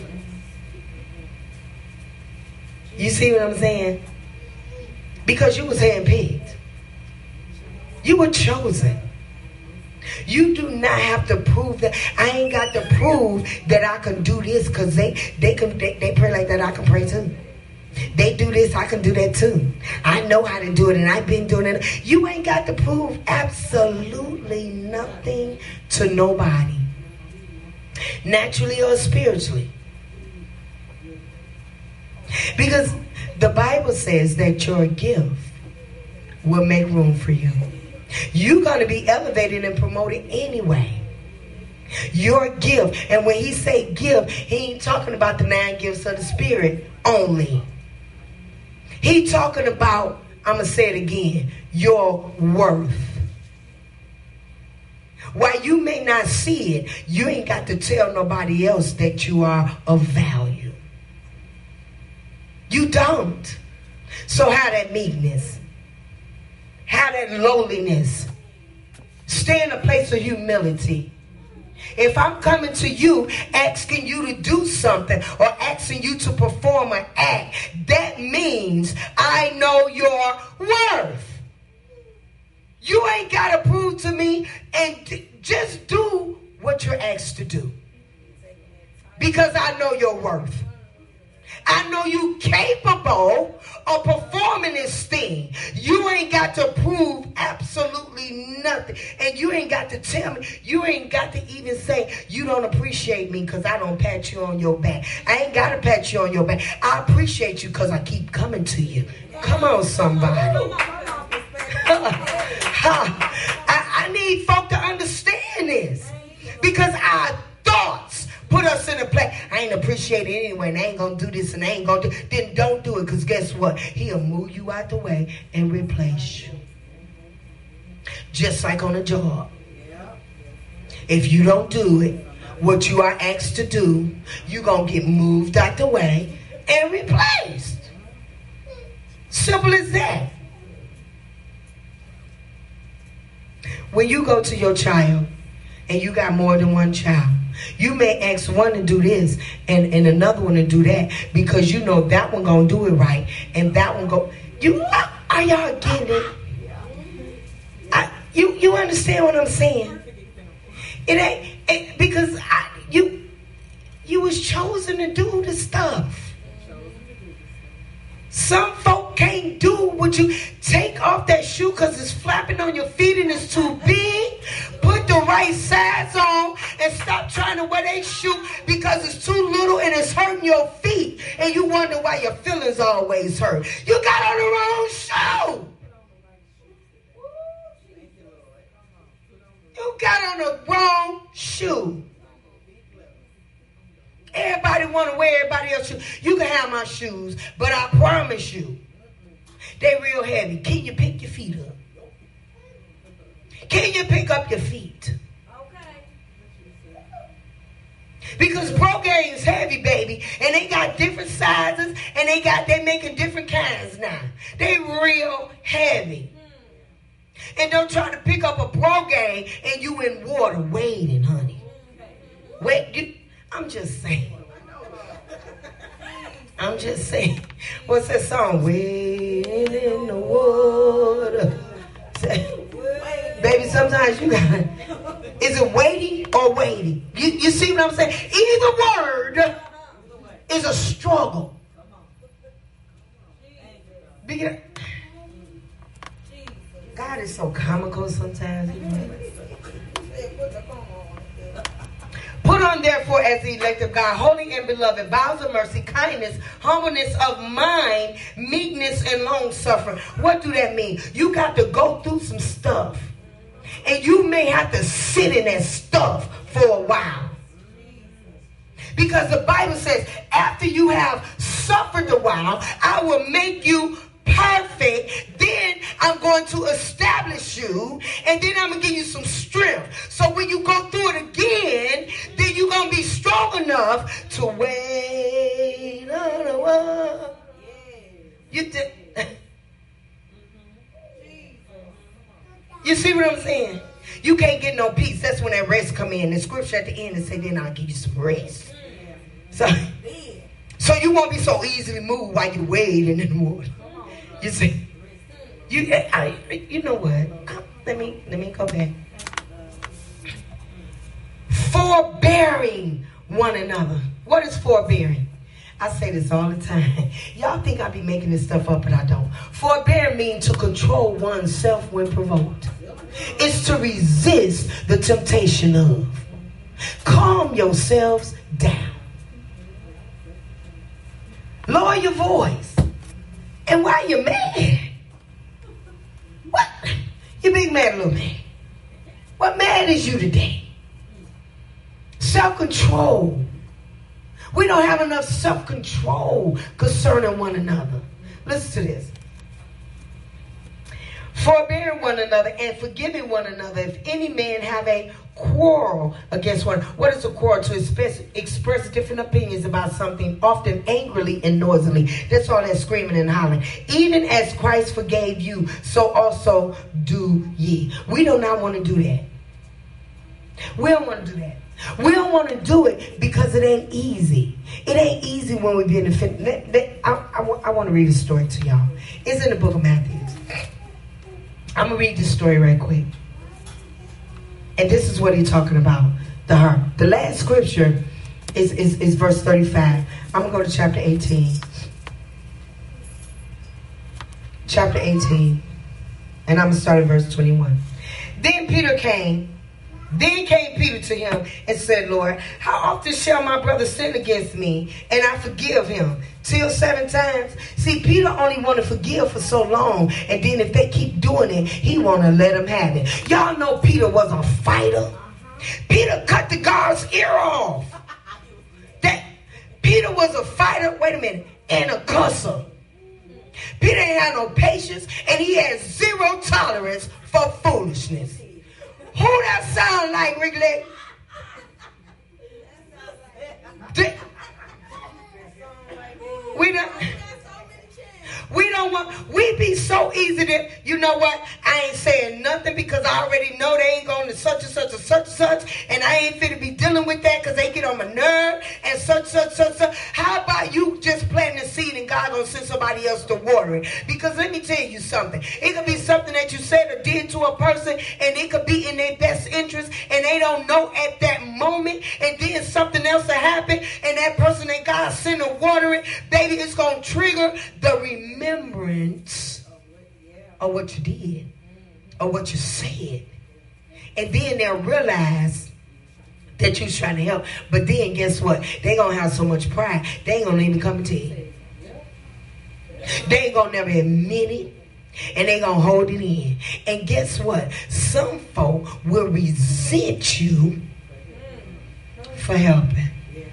You see what I'm saying? Because you was handpicked. You were chosen. You do not have to prove that. I ain't got to prove that I can do this, because they pray like that, I can pray too. They do this, I can do that too. I know how to do it, and I've been doing it. You ain't got to prove absolutely nothing to nobody, naturally or spiritually. Because the Bible says that your gift will make room for you. You're going to be elevated and promoted anyway. Your gift. And when he say gift, he ain't talking about the 9 gifts of the Spirit only. He talking about, I'm going to say it again, your worth. While you may not see it, you ain't got to tell nobody else that you are of value. You don't. So how that meekness? How that lowliness? Stay in a place of humility. If I'm coming to you asking you to do something or asking you to perform an act, that means I know your worth. You ain't got to prove to me, and just do what you're asked to do. Because I know your worth. I know you capable of performing this thing. You ain't got to prove absolutely nothing. And you ain't got to tell me. You ain't got to even say you don't appreciate me because I don't pat you on your back. I ain't got to pat you on your back. I appreciate you because I keep coming to you. Come on, somebody. I need folk to understand this. Because our thoughts put us in a place. I ain't appreciate it anyway, and I ain't gonna do this, and I ain't gonna do. Then don't do it, because guess what? He'll move you out the way and replace you. Just like on a job. If you don't do it, what you are asked to do, you're gonna get moved out the way and replaced. Simple as that. When you go to your child, and you got more than one child, you may ask one to do this and another one to do that, because you know that one gonna do it right and that one go. Are y'all getting it? You understand what I'm saying? It ain't because you was chosen to do the stuff. Some folk can't do what you take off that shoe because it's flapping on your feet and it's too big. Put the right size on and stop trying to wear that shoe because it's too little and it's hurting your feet. And you wonder why your feelings always hurt. You got on the wrong shoe. You got on the wrong shoe. Everybody want to wear everybody else's shoes. You can have my shoes, but I promise you, they real heavy. Can you pick your feet up? Can you pick up your feet? Okay. Because Pro Game's heavy, baby, and they got different sizes, and they making different kinds now. They real heavy. And don't try to pick up a Pro Game and you in water wading, honey. I'm just saying. What's that song? Way in the water. Baby, sometimes you got it. Is it weighty or weighty? You see what I'm saying? Either word is a struggle. God is so comical sometimes. Put on therefore as the elect of God, holy and beloved, bowels of mercy, kindness, humbleness of mind, meekness, and long suffering. What do that mean? You got to go through some stuff. And you may have to sit in that stuff for a while. Because the Bible says, after you have suffered a while, I will make you perfect. Then I'm going to establish you, and then I'm going to give you some strength. So when you go through it again, then you're going to be strong enough to wait on a while. You see what I'm saying? You can't get no peace. That's when that rest come in. The scripture at the end and say, then I'll give you some rest. So you won't be so easily moved while you're wading in the water. You see? You know what? Let me go back. Forbearing one another. What is forbearing? I say this all the time. Y'all think I be making this stuff up, but I don't. Forbear means to control oneself when provoked. It's to resist the temptation of. Calm yourselves down. Lower your voice. And why you mad? What? You big mad little man. What mad is you today? Self-control. We don't have enough self-control concerning one another. Listen to this. Forbearing one another and forgiving one another if any man have a quarrel against one. What is a quarrel? To express different opinions about something, often angrily and noisily. That's all that screaming and hollering. Even as Christ forgave you, so also do ye. We do not want to do that. We don't want to do that. We don't want to do it because it ain't easy. It ain't easy when we be in the fit. I want to read a story to y'all. It's in the book of Matthew. I'm going to read this story right quick. And this is what he's talking about. The heart. The last scripture is verse 35. I'm going to go to chapter 18. Chapter 18. And I'm going to start at verse 21. Then came Peter to him and said, Lord, how often shall my brother sin against me and I forgive him? Till 7 times? See, Peter only want to forgive for so long, and then if they keep doing it, he want to let them have it. Y'all know Peter was a fighter. Peter cut the guard's ear off. Peter was a fighter, wait a minute, and a cusser. Peter ain't had no patience, and he had zero tolerance for foolishness. Who that sound like, Wrigley? We be so easy to, you know what? I ain't saying nothing because I already know they ain't going to such and such and such and such, and I ain't finna be dealing with that because they get on my nerve and such. How about you just planting a seed and God gonna send somebody else to water it? Because let me tell you something. It could be something that you said or did to a person, and it could be in their best interest, and they don't know at that moment, and then something else will happen, and that person that God sent to water it, baby, it's gonna trigger the remembrance of what you did or what you said. And then they'll realize that you're trying to help. But then guess what? They're going to have so much pride, they ain't going to even come and tell you. They ain't going to never admit it. And they going to hold it in. And guess what? Some folk will resent you for helping.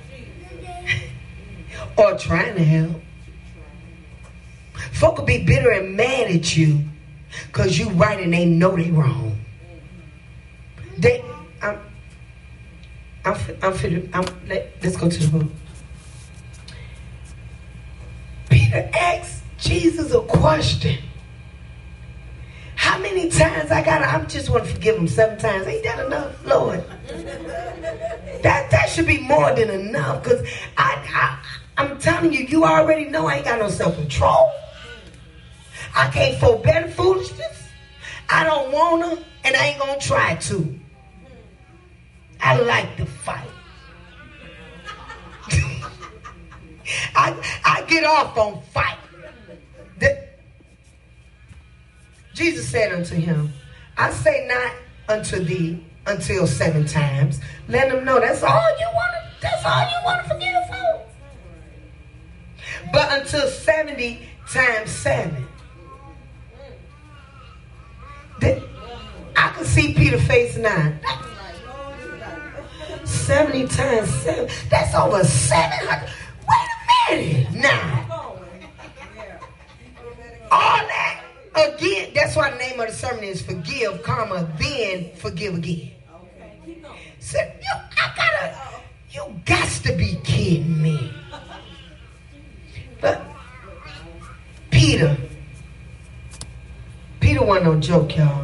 Or trying to help. Folk will be bitter and mad at you because you right and they know they wrong. Let's go to the book. Peter asked Jesus a question. How many times I just want to forgive him 7 times. Ain't that enough, Lord? That should be more than enough, because I'm telling you, you already know I ain't got no self-control. I can't forbear the foolishness. I don't want to, and I ain't going to try to. I like to fight. I get off on fight. Jesus said unto him, I say not unto thee until 7 times. Let them know that's all you want to forgive for. But until 70 times 7. I can see Peter's face now. 70 times 7. That's over 700. Wait a minute. Now. All that. Again, that's why the name of the sermon is forgive, comma, then forgive again. So, you got to be kidding me. But Peter wasn't no joke, y'all.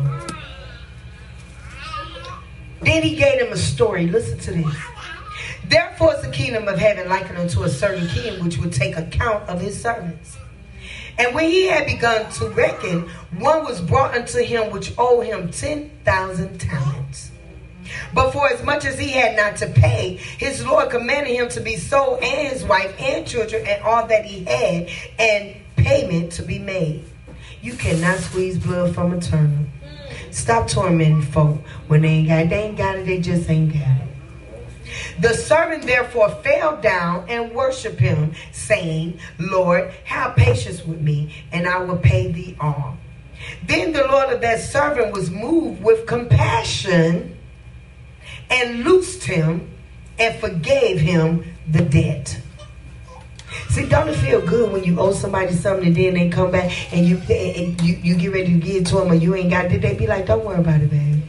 Then he gave him a story. Listen to this. Therefore is the kingdom of heaven likened unto a certain king which would take account of his servants. And when he had begun to reckon, one was brought unto him which owed him 10,000 talents. But for as much as he had not to pay, his Lord commanded him to be sold, and his wife and children and all that he had, and payment to be made. You cannot squeeze blood from a turnip. Stop tormenting folk when they ain't got it, they just ain't got it. The servant therefore fell down and worshiped him, saying, Lord, have patience with me, and I will pay thee all. Then the Lord of that servant was moved with compassion and loosed him and forgave him the debt. See, don't it feel good when you owe somebody something and then they come back and you get ready to give it to them, or you ain't got it? They be like, don't worry about it, baby.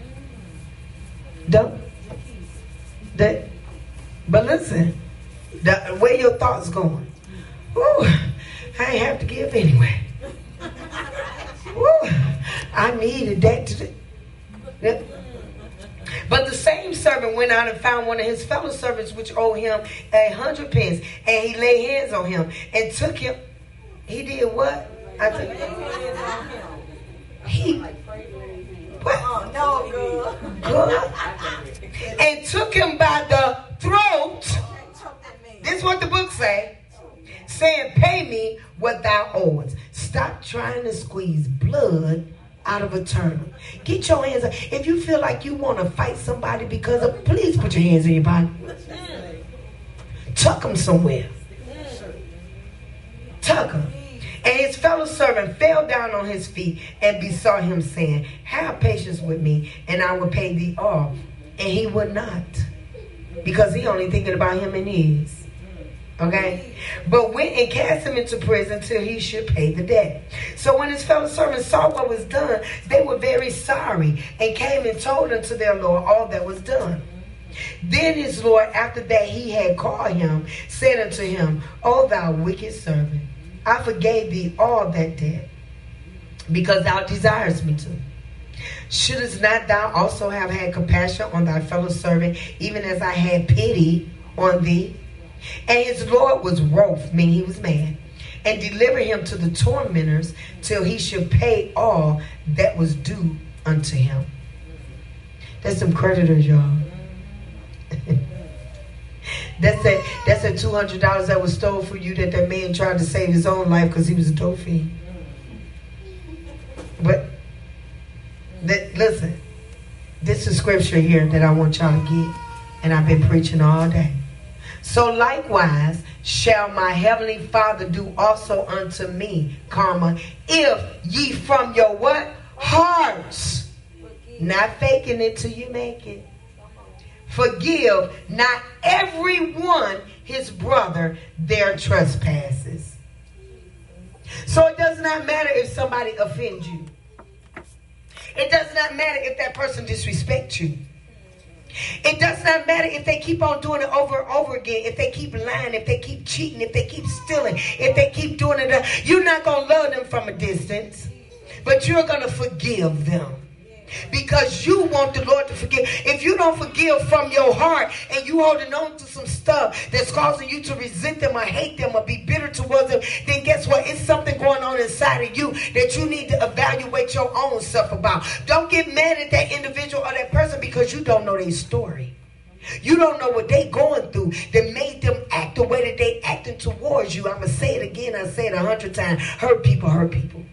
But listen, where your thoughts going? Ooh, I ain't have to give anyway. Ooh, I needed that today. Yep. But the same servant went out and found one of his fellow servants which owed him 100 pence, and he laid hands on him and took him. He did what? And took him by the throat. This is what the book say, saying, pay me what thou owest. Stop trying to squeeze blood out of a turnip. Get your hands up. If you feel like you want to fight somebody because of, please put your hands in your pocket. Tuck them somewhere. Tuck them. And his fellow servant fell down on his feet and besought him, saying, have patience with me, and I will pay thee all. And he would not, because he only thinking about him and his. Okay? But went and cast him into prison till he should pay the debt. So when his fellow servants saw what was done, they were very sorry, and came and told unto their Lord all that was done. Then his Lord, after that he had called him, said unto him, O thou wicked servant, I forgave thee all that debt, because thou desirest me to. Shouldest not thou also have had compassion on thy fellow servant, even as I had pity on thee? And his Lord was wroth, meaning he was mad, and delivered him to the tormentors till he should pay all that was due unto him. That's some creditors, y'all. That's that $200 that was stolen from you that man tried to save his own life because he was a dope fiend. But listen, this is scripture here that I want y'all to get, and I've been preaching all day. So likewise shall my heavenly Father do also unto me, comma, if ye from your what? Hearts, not faking it till you make it, forgive not everyone his brother their trespasses. So it does not matter if somebody offends you. It does not matter if that person disrespects you. It does not matter if they keep on doing it over and over again, if they keep lying, if they keep cheating, if they keep stealing, if they keep doing it. You're not going to love them from a distance, but you're going to forgive them. Because you want the Lord to forgive. If you don't forgive from your heart and you holding on to some stuff that's causing you to resent them or hate them or be bitter towards them, then guess what? It's something going on inside of you that you need to evaluate your own self about. Don't get mad at that individual or that person because you don't know their story. You don't know what they going through that made them act the way that they acting towards you. I'm going to say it again. I say it 100 times. Hurt people hurt people.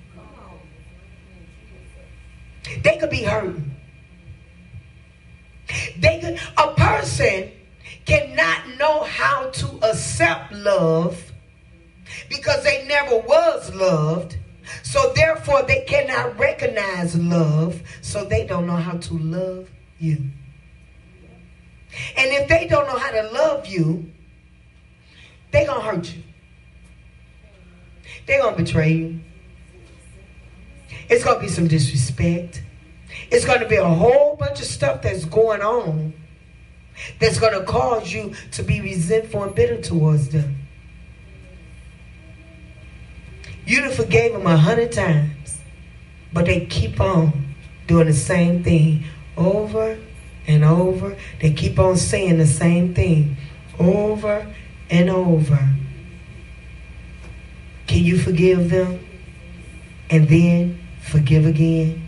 They could be hurting. A person cannot know how to accept love because they never was loved. So therefore they cannot recognize love. So they don't know how to love you. And if they don't know how to love you, they're going to hurt you. They're going to betray you. It's going to be some disrespect. It's going to be a whole bunch of stuff that's going on that's going to cause you to be resentful and bitter towards them. You done forgave them 100 times, but they keep on doing the same thing over and over. They keep on saying the same thing over and over. Can you forgive them and then forgive again?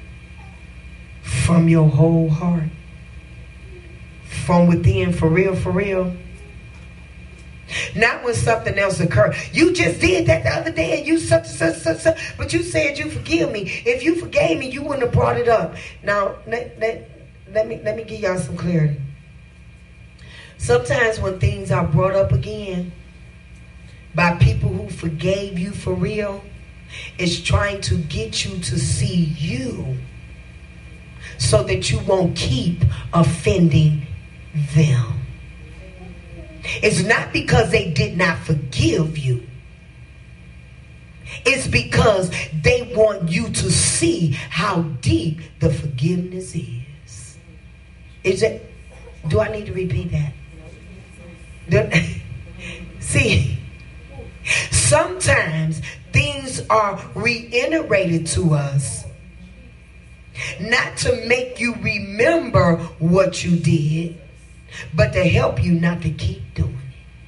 From your whole heart. From within, for real, for real. Not when something else occurred. You just did that the other day and you such, but you said you forgive me. If you forgave me, you wouldn't have brought it up. Now, let me give y'all some clarity. Sometimes when things are brought up again by people who forgave you for real, it's trying to get you to see you so that you won't keep offending them. It's not because they did not forgive you. It's because they want you to see how deep the forgiveness is. Is it? Do I need to repeat that? See, sometimes things are reiterated to us not to make you remember what you did, but to help you not to keep doing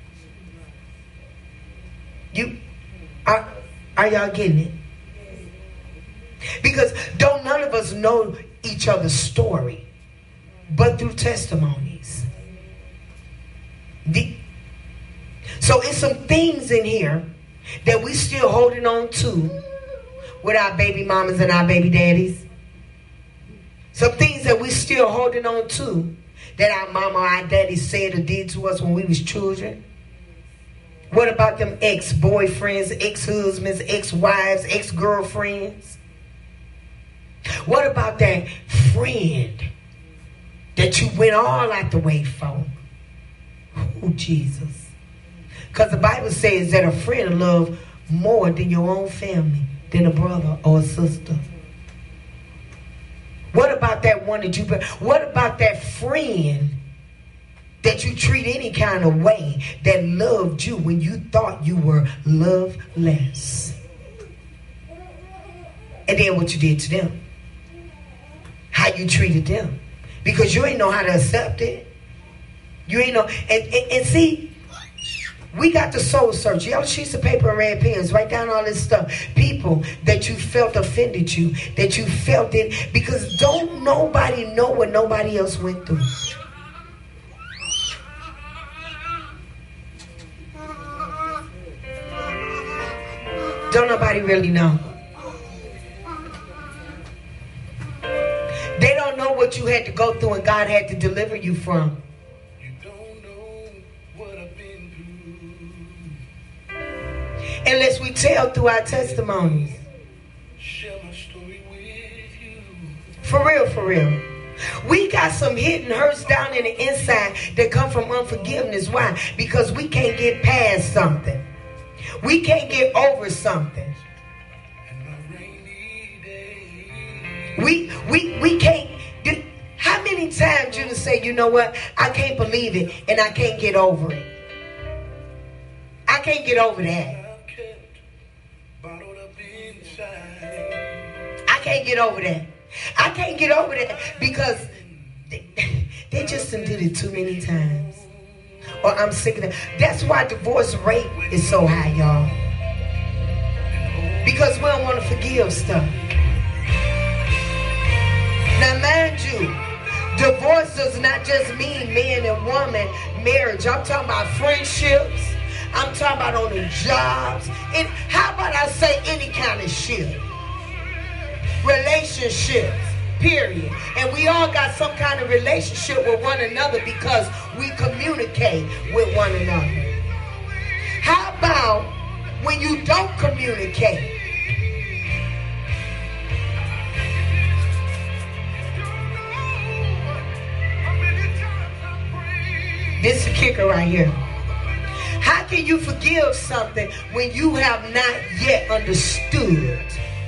it. Are y'all getting it? Because don't none of us know each other's story, but through testimonies. So it's some things in here that we still holding on to with our baby mamas and our baby daddies. Some things that we still holding on to that our mama or our daddy said or did to us when we was children. What about them ex-boyfriends, ex-husbands, ex-wives, ex-girlfriends? What about that friend that you went all out the way for? Oh, Jesus. Because the Bible says that a friend loves more than your own family, than a brother or a sister. What about that one that you... What about that friend that you treat any kind of way that loved you when you thought you were loveless? And then what you did to them. How you treated them. Because you ain't know how to accept it. You ain't know... And see... We got the soul search. Yellow sheets of paper and red pens. Write down all this stuff. People that you felt offended you. That you felt it. Because don't nobody know what nobody else went through. Don't nobody really know. They don't know what you had to go through and God had to deliver you from. Unless we tell through our testimonies. Share my story with you. For real, for real. We got some hidden hurts down in the inside that come from unforgiveness. Why? Because we can't get past something. We can't get over something. We can't. How many times you say, you know what? I can't believe it and I can't get over it. I can't get over that. I can't get over that. I can't get over that because they just done did it too many times. Or I'm sick of that. That's why divorce rate is so high, y'all. Because we don't want to forgive stuff. Now, mind you, divorce does not just mean man and woman marriage. I'm talking about friendships. I'm talking about on the jobs. And how about I say any kind of shit? Relationships, period. And we all got some kind of relationship with one another because we communicate with one another. How about when you don't communicate? This is the kicker right here. How can you forgive something when you have not yet understood?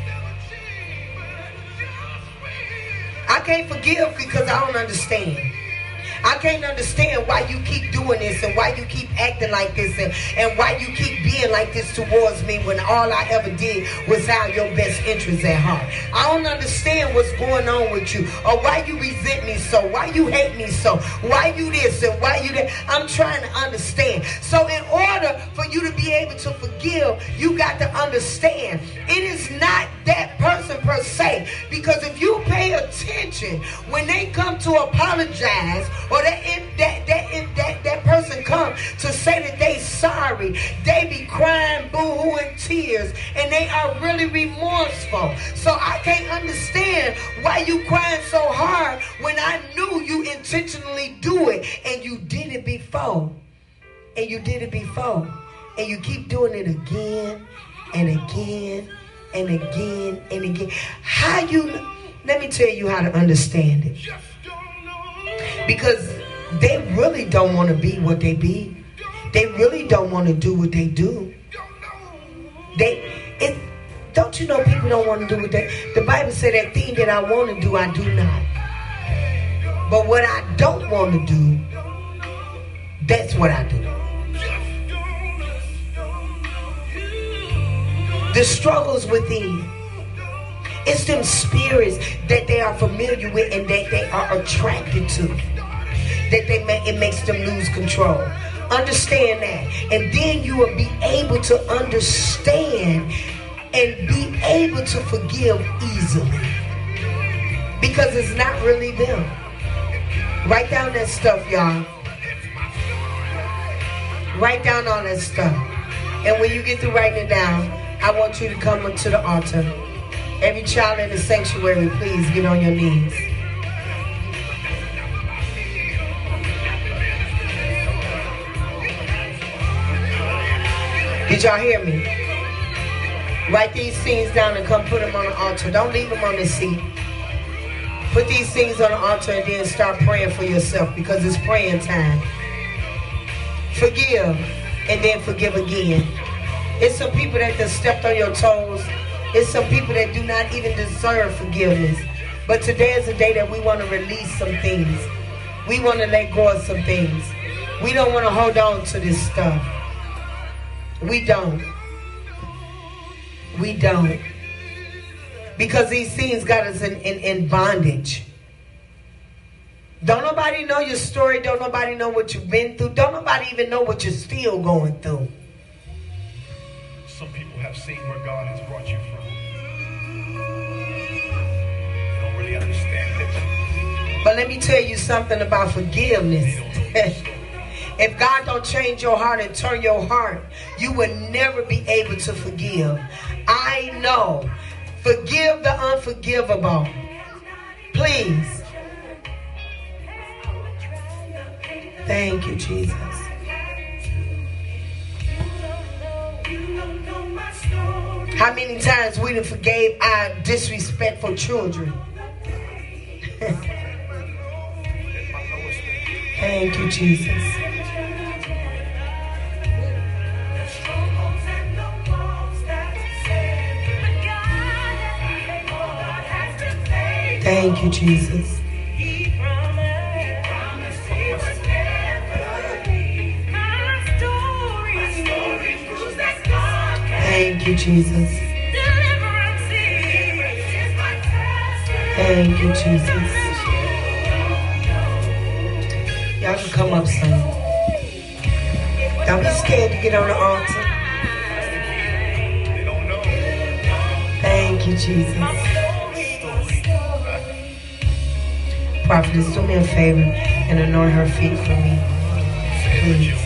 I can't forgive because I don't understand. I can't understand why you keep doing this and why you keep acting like this and why you keep being like this towards me when all I ever did was have your best interests at heart. I don't understand what's going on with you or why you resent me so, why you hate me so, why you this and why you that. I'm trying to understand. So in order for you to be able to forgive, you got to understand it is not that person per se, because if you pay attention when they come to apologize or that person come to say that they sorry, they be crying boo-hoo in tears and they are really remorseful. So I can't understand why you crying so hard when I knew you intentionally do it and you did it before. And you did it before. And you keep doing it again and again and again and again. How you, let me tell you how to understand it. Because they really don't want to be what they be. They really don't want to do what they do. Don't you know people don't want to do what they... The Bible said that thing that I want to do, I do not. But what I don't want to do, that's what I do. The struggles within. It's them spirits that they are familiar with and that they are attracted to. That it makes them lose control. Understand that. And then you will be able to understand and be able to forgive easily. Because it's not really them. Write down that stuff, y'all. Write down all that stuff. And when you get through writing it down, I want you to come up to the altar. Every child in the sanctuary, please get on your knees. Did y'all hear me? Write these things down and come put them on the altar. Don't leave them on the seat. Put these things on the altar and then start praying for yourself because it's praying time. Forgive and then forgive again. It's some people that just stepped on your toes. It's some people that do not even deserve forgiveness. But today is a day that we want to release some things. We want to let go of some things. We don't want to hold on to this stuff. We don't. We don't. Because these things got us in bondage. Don't nobody know your story. Don't nobody know what you've been through. Don't nobody even know what you're still going through. Some people have seen where God has brought you from. They don't really understand it. But let me tell you something about forgiveness. If God don't change your heart and turn your heart, you will never be able to forgive. I know. Forgive the unforgivable. Please. Thank you, Jesus. How many times we done forgave our disrespectful children? Thank you, Jesus. Thank you, Jesus. Thank you, Jesus. Thank you, Jesus. Y'all can come up, son. Don't be scared to get on the altar. Thank you, Jesus. Prophetess, do me a favor and anoint her feet for me, please.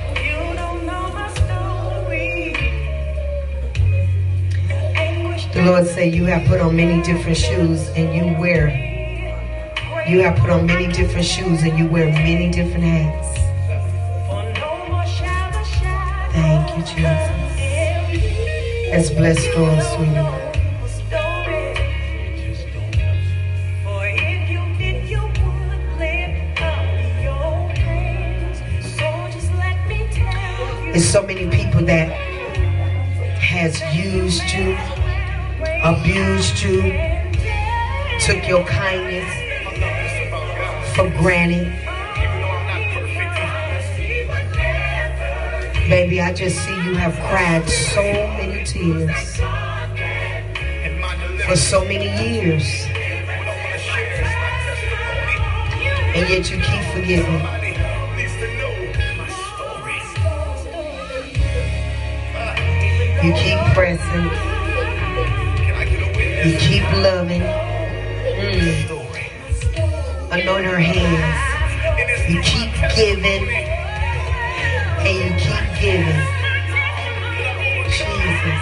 The Lord said you have put on many different shoes and you have put on many different shoes and you wear many different hats. Thank you, Jesus. Let's bless Lord, sweetie. There's so many people that has used you, abused you, took your kindness for granted. Baby, I just see you have cried so many tears for so many years. And yet you keep forgiving. You keep pressing. You keep loving. Anoint her hands. You keep giving. And you keep giving. Jesus.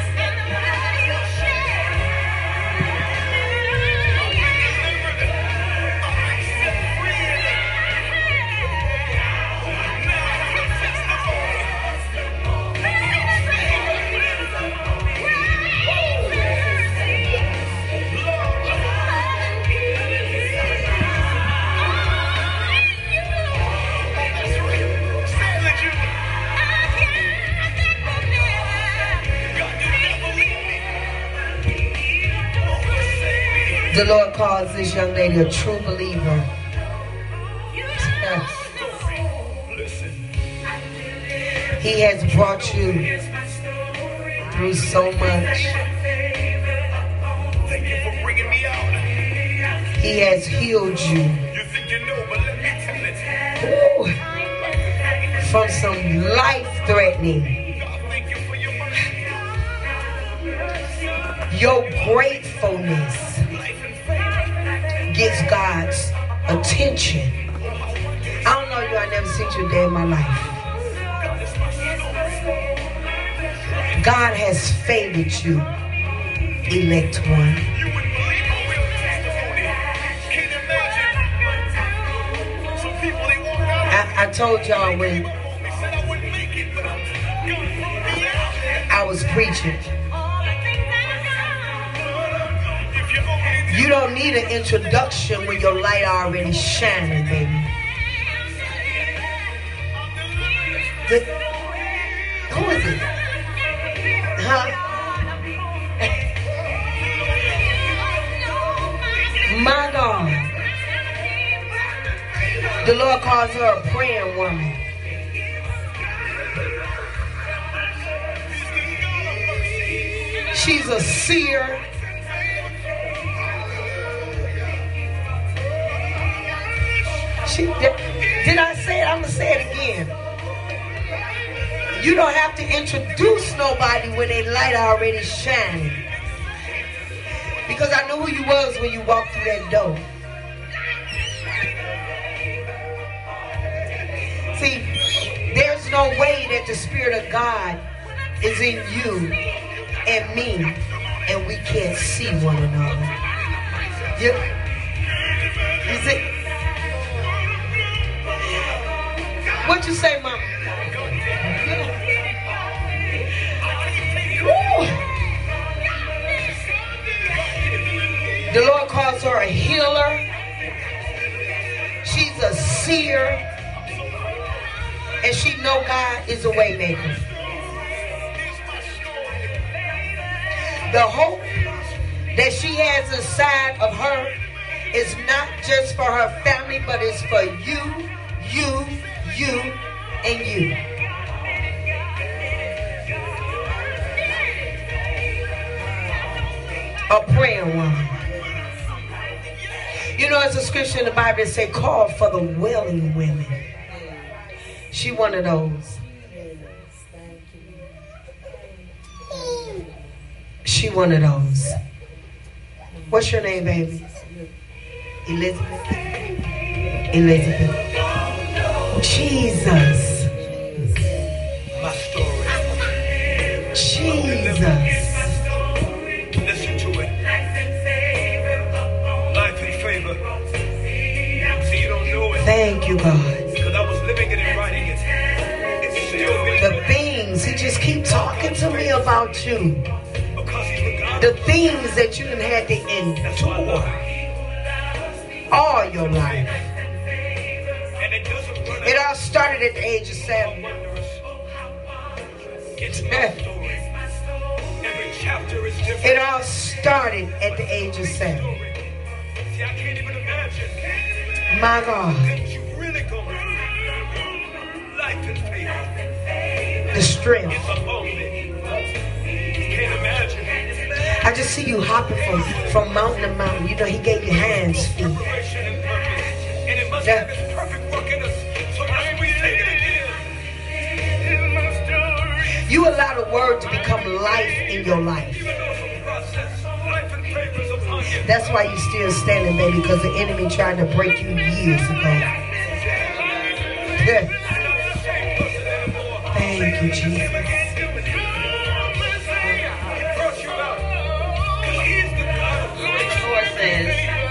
The Lord calls this young lady a true believer. He has brought you through so much. He has healed you. Ooh, from some life-threatening. Your gratefulness gets God's attention. I don't know you, I never seen you a day in my life. God has favored you, elect one. I told y'all when I was preaching, you don't need an introduction when your light already shining, baby. Who is it? Huh? My God. The Lord calls her a praying woman. She's a seer. Did I say it? I'm going to say it again. You don't have to introduce nobody when their light already shining. Because I knew who you was when you walked through that door. See, there's no way that the Spirit of God is in you and me and we can't see one another. You see? What you say, Mama? Woo. The Lord calls her a healer. She's a seer. And she know God is a way maker. The hope that she has inside of her is not just for her family, but it's for you, and you. A prayer woman. You know, it's a scripture in the Bible that say, call for the willing women. She one of those. She one of those. What's your name, baby? Elizabeth. Elizabeth. Jesus. My story. Jesus. Listen to it. Life and favor. See, you don't know it. Thank you, God. Because I was living it and writing it. It's still The things, he just keep talking to me about you. because he's the God. The things that you done had to endure all your life. And it doesn't run It all started at the age of 7. wondrous. It's my story. Every chapter is different. It all started at the age of 7. See, I can't even imagine My God, things you really go through. Life and favor. the strength. It's upon me. Can't imagine. I just see you hopping from mountain to mountain. You know, he gave you hands, feet. Preparation and purpose. And it must have its perfect work in us. So now we take it again. It's my story. You allow the word to become life in your life. Even though it's a process, life and favors upon you. That's why you still standing, baby, because the enemy tried to break you years ago. Yeah. Thank you, Jesus. The Lord says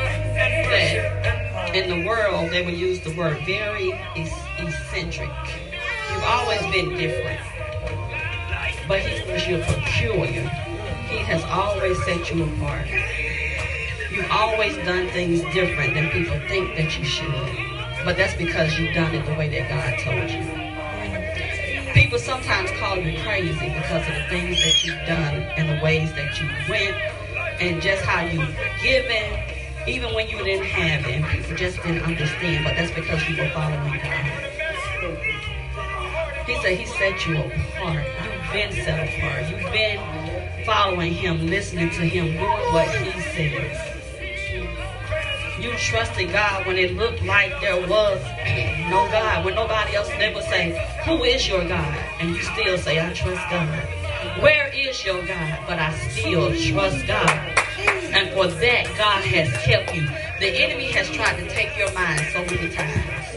that in the world they will use the word very eccentric. You've always been different, but He says you're peculiar. He has always set you apart. You've always done things different than people think that you should, but that's because you've done it the way that God told you. People sometimes call you crazy because of the things that you've done and the ways that you went and just how you've given, even when you didn't have it and people just didn't understand, but that's because you were following God. He said He set you apart. You've been set apart. You've been following Him, listening to Him, doing what He says. You trusted God when it looked like there was no God. When nobody else, they would say, who is your God? And you still say, I trust God. Where is your God? But I still trust God. And for that, God has kept you. The enemy has tried to take your mind so many times.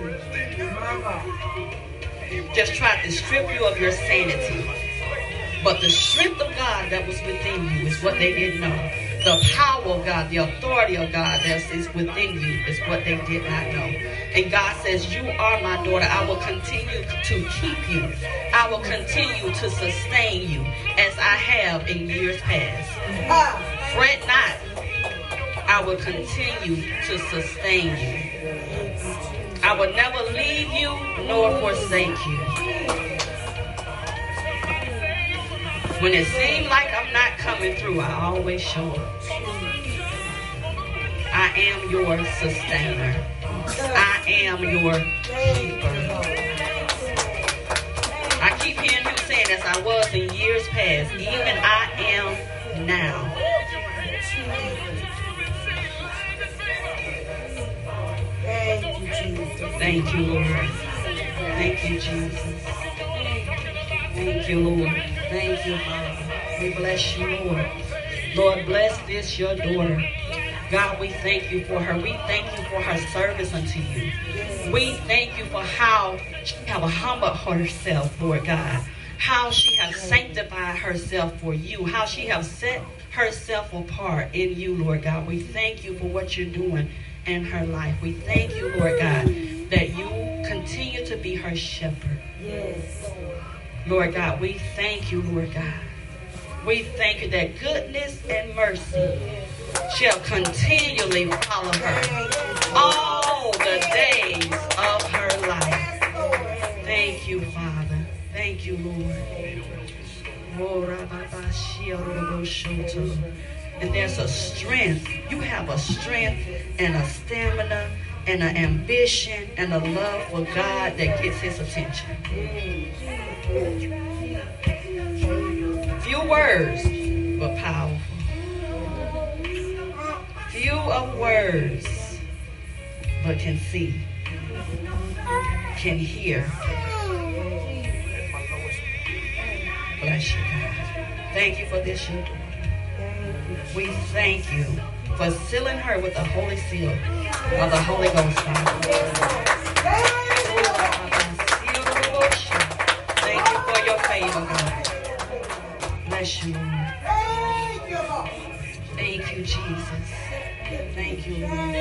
Just tried to strip you of your sanity. But the strength of God that was within you is what they didn't know. The power of God, the authority of God that is within you is what they did not know. And God says, you are my daughter. I will continue to keep you. I will continue to sustain you as I have in years past. Fret not. I will continue to sustain you. I will never leave you nor forsake you. When it seems like I'm not coming through, I always show up. I am your sustainer. I am your keeper. I keep hearing Him saying, as I was in years past, even I am now. Thank you, Jesus. Thank you, Lord. Thank you, Jesus. Thank you, Lord. Thank you, Father. We bless you, Lord. Lord, bless this, your daughter. God, we thank you for her. We thank you for her service unto you. We thank you for how she have humbled herself, Lord God. How she has sanctified herself for you. How she has set herself apart in you, Lord God. We thank you for what you're doing in her life. We thank you, Lord God, that you continue to be her shepherd. Yes. Lord God, we thank you, Lord God. We thank you that goodness and mercy shall continually follow her all the days of her life. Thank you, Father. Thank you, Lord. And there's a strength. You have a strength and a stamina and an ambition and a love for God that gets His attention. Few words, but powerful. Few of words, but can see, can hear. Bless you, God. Thank you for this, your daughter. We thank you for sealing her with the holy seal of the Holy Ghost, Father. Thank you for your favor, God. Bless you, Lord. Thank you, Jesus. Thank you, Lord.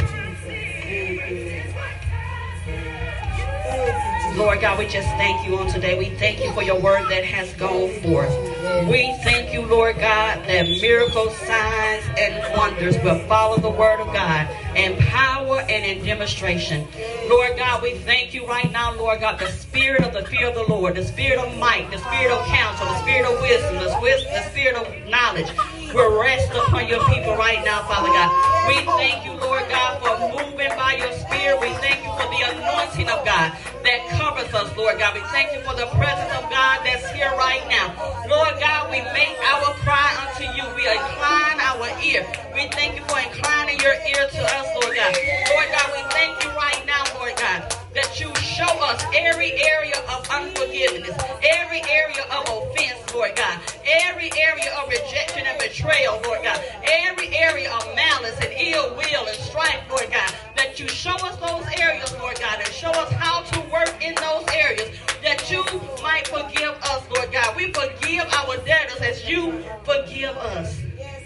Lord God, we just thank you on today. We thank you for your word that has gone forth. We thank you, Lord God, that miracles, signs, and wonders will follow the word of God in power and in demonstration. Lord God, we thank you right now, Lord God, the spirit of the fear of the Lord, the spirit of might, the spirit of counsel, the spirit of wisdom, the spirit of knowledge will rest upon your people right now, Father God. We thank you, Lord God, for moving by your spirit. We thank you for the anointing of God that covers us, Lord God. We thank you for the presence of God that's here right now. Lord God, we make our cry unto you. We incline our ear. We thank you for inclining your ear to us, Lord God. Lord God, we thank you right now, Lord God, that you show us every area of unforgiveness, every area of offense, Lord God, every area of rejection and betrayal, Lord God, every area of malice and ill will and strife, Lord God, that you show us those areas, Lord God, and show us how to work in those areas, that you might forgive us, Lord God. We forgive our debtors as you forgive us.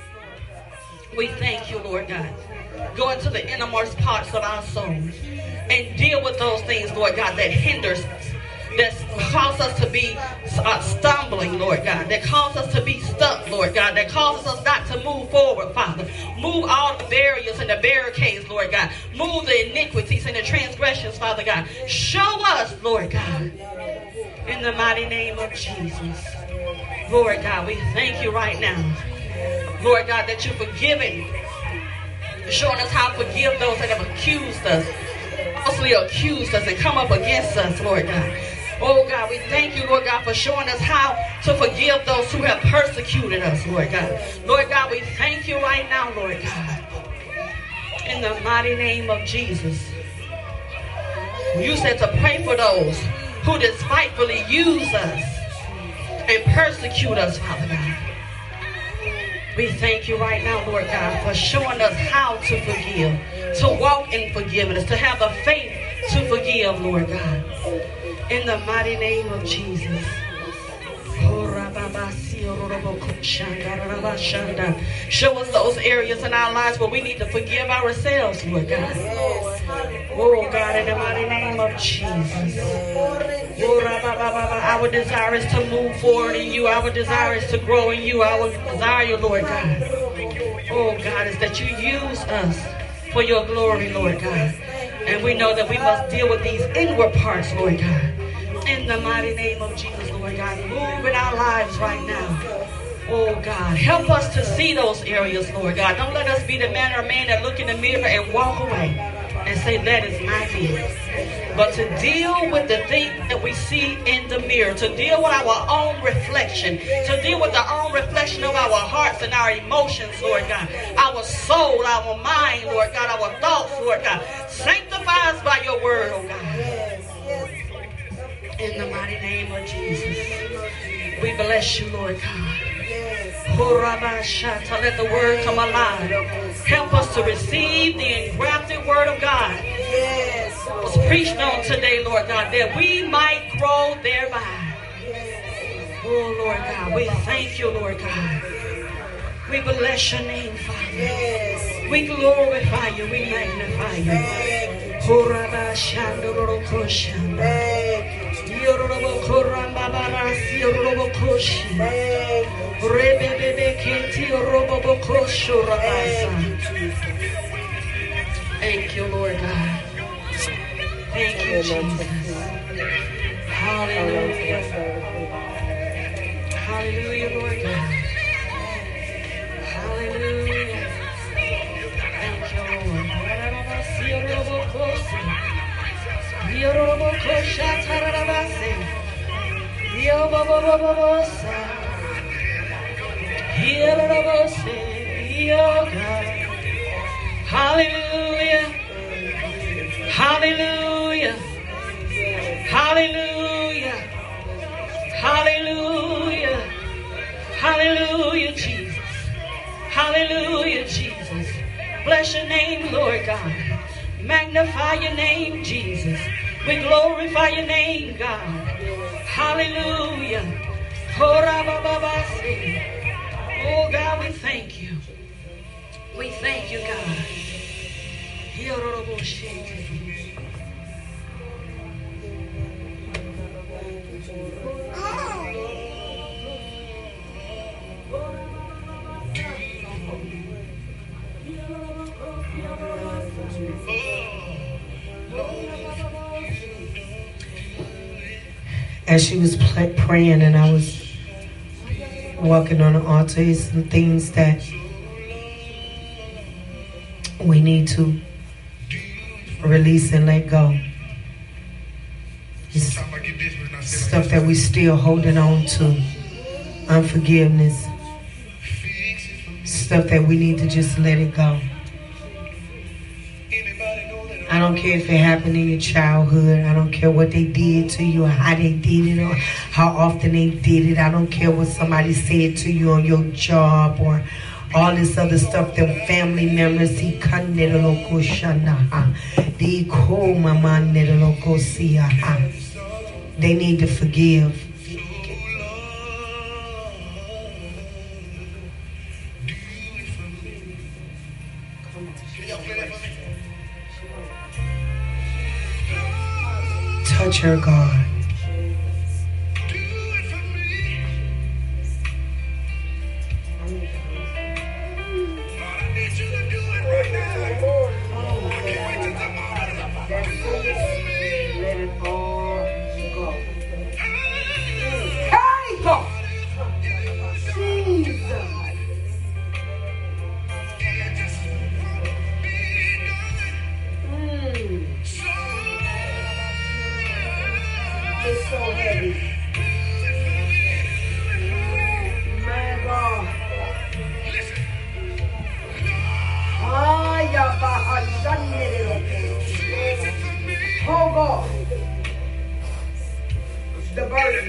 We thank you, Lord God. Go into the innermost parts of our souls and deal with those things, Lord God, that hinders us, that cause us to be stumbling, Lord God, that cause us to be stuck, Lord God, that causes us not to move forward, Father. Move all the barriers and the barricades, Lord God. Move the iniquities and the transgressions, Father God. Show us, Lord God, in the mighty name of Jesus. Lord God, we thank you right now, Lord God, that you're forgiving, showing us how to forgive those that have accused us, falsely accused us and come up against us, Lord God. Oh God, we thank you, Lord God, for showing us how to forgive those who have persecuted us, Lord God. Lord God, we thank you right now, Lord God, in the mighty name of Jesus. You said to pray for those who despitefully use us and persecute us, Father God. We thank you right now, Lord God, for showing us how to forgive, to walk in forgiveness, to have the faith to forgive, Lord God. In the mighty name of Jesus. Show us those areas in our lives where we need to forgive ourselves, Lord God. Oh God, in the mighty name of Jesus. Our desire is to move forward in you. Our desire is to grow in you. Our desire, Lord God, oh God, is that you use us for your glory, Lord God. And we know that we must deal with these inward parts, Lord God. In the mighty name of Jesus, Lord God, move in our lives right now. Oh God, help us to see those areas, Lord God. Don't let us be the man or man that look in the mirror and walk away and say, that is my business. But to deal with the things that we see in the mirror, to deal with our own reflection, to deal with the own reflection of our hearts and our emotions, Lord God, our soul, our mind, Lord God, our thoughts, Lord God. Sanctify us by your word, oh God. In the mighty name of Jesus, we bless you, Lord God. Let the word come alive. Help us to receive the engrafted word of God. It was preached on today, Lord God, that we might grow thereby. Oh, Lord God, we thank you, Lord God. We bless your name, Father. We glorify you. We magnify you. Thank you, Lord God. Thank you, Jesus. Hallelujah. Hallelujah, Lord God. Hallelujah. Thank you, Lord. Hallelujah. Lord God. Magnify your name, Jesus. We glorify your name, God. Hallelujah. Oh, God, we thank you. We thank you, God. As she was praying and I was walking on the altar, it's some things that we need to release and let go. It's stuff that we still holding on to. Unforgiveness. Stuff that we need to just let it go. I don't care if it happened in your childhood. I don't care what they did to you or how they did it or how often they did it. I don't care what somebody said to you on your job or all this other stuff. Them family members, they need to forgive. Touch her, God. It's so heavy. My God. Oh God. The burden.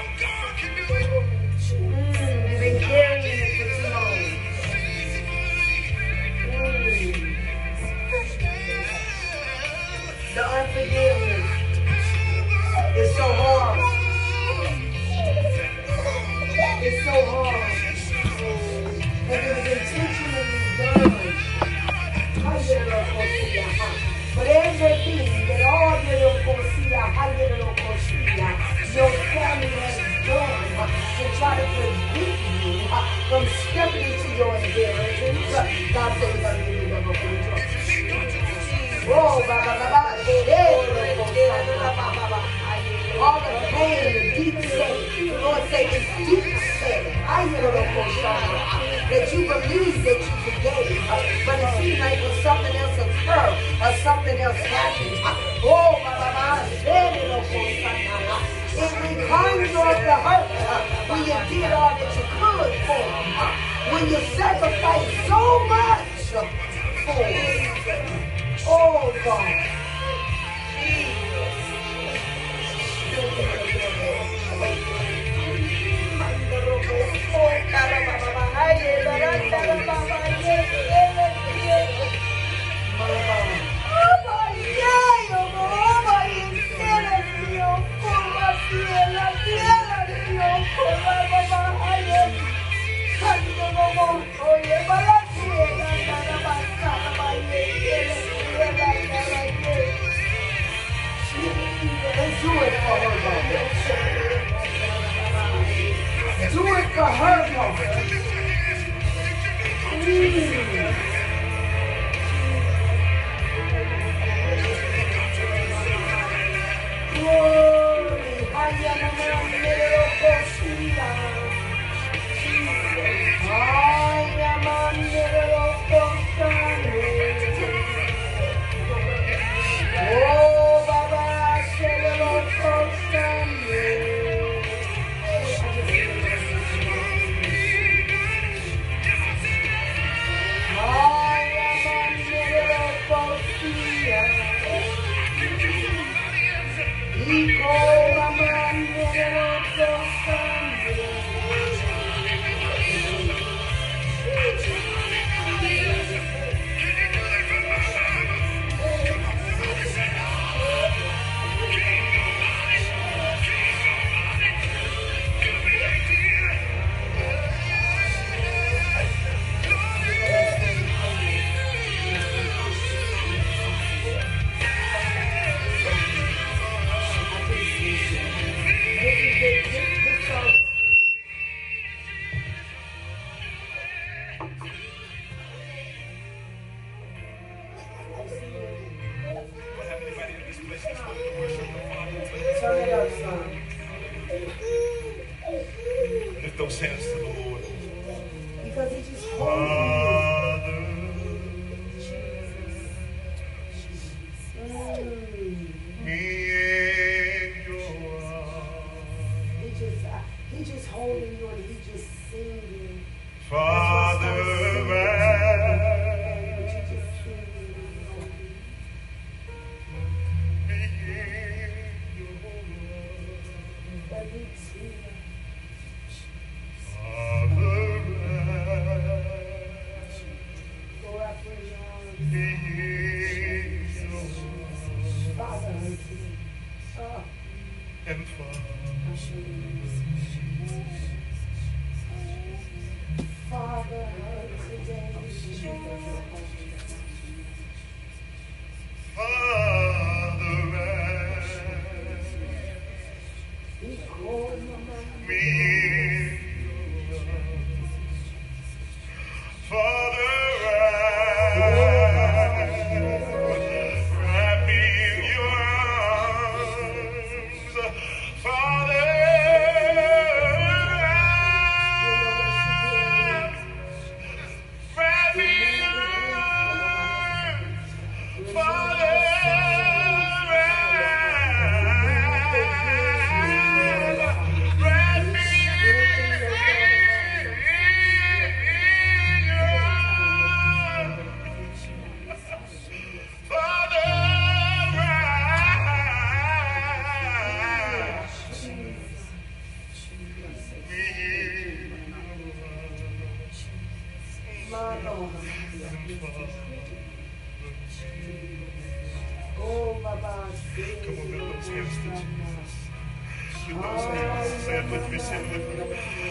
You've been carrying it for too long. The unforgiveness. It's so hard. It's so hard. And it was intentionally done. But everything that all your family has done to try to prevent you from stepping into your inheritance, God said he's going to give you double for your trouble. Whoa, all the pain, the deep set, the Lord say it's deep set. I hear the that you believe that you forgave, but it seems like when something else occurred or something else happened, oh, it reminds you of the hurt when you did all that you could for them, when you sacrificed so much for them. Oh, God. Do it for her, God. Do it for her, God. me in your arms. He just holding you and he just singing. Father, and Father, come on, lift those hands to Jesus. Lift those hands. Say it with me, say it with me.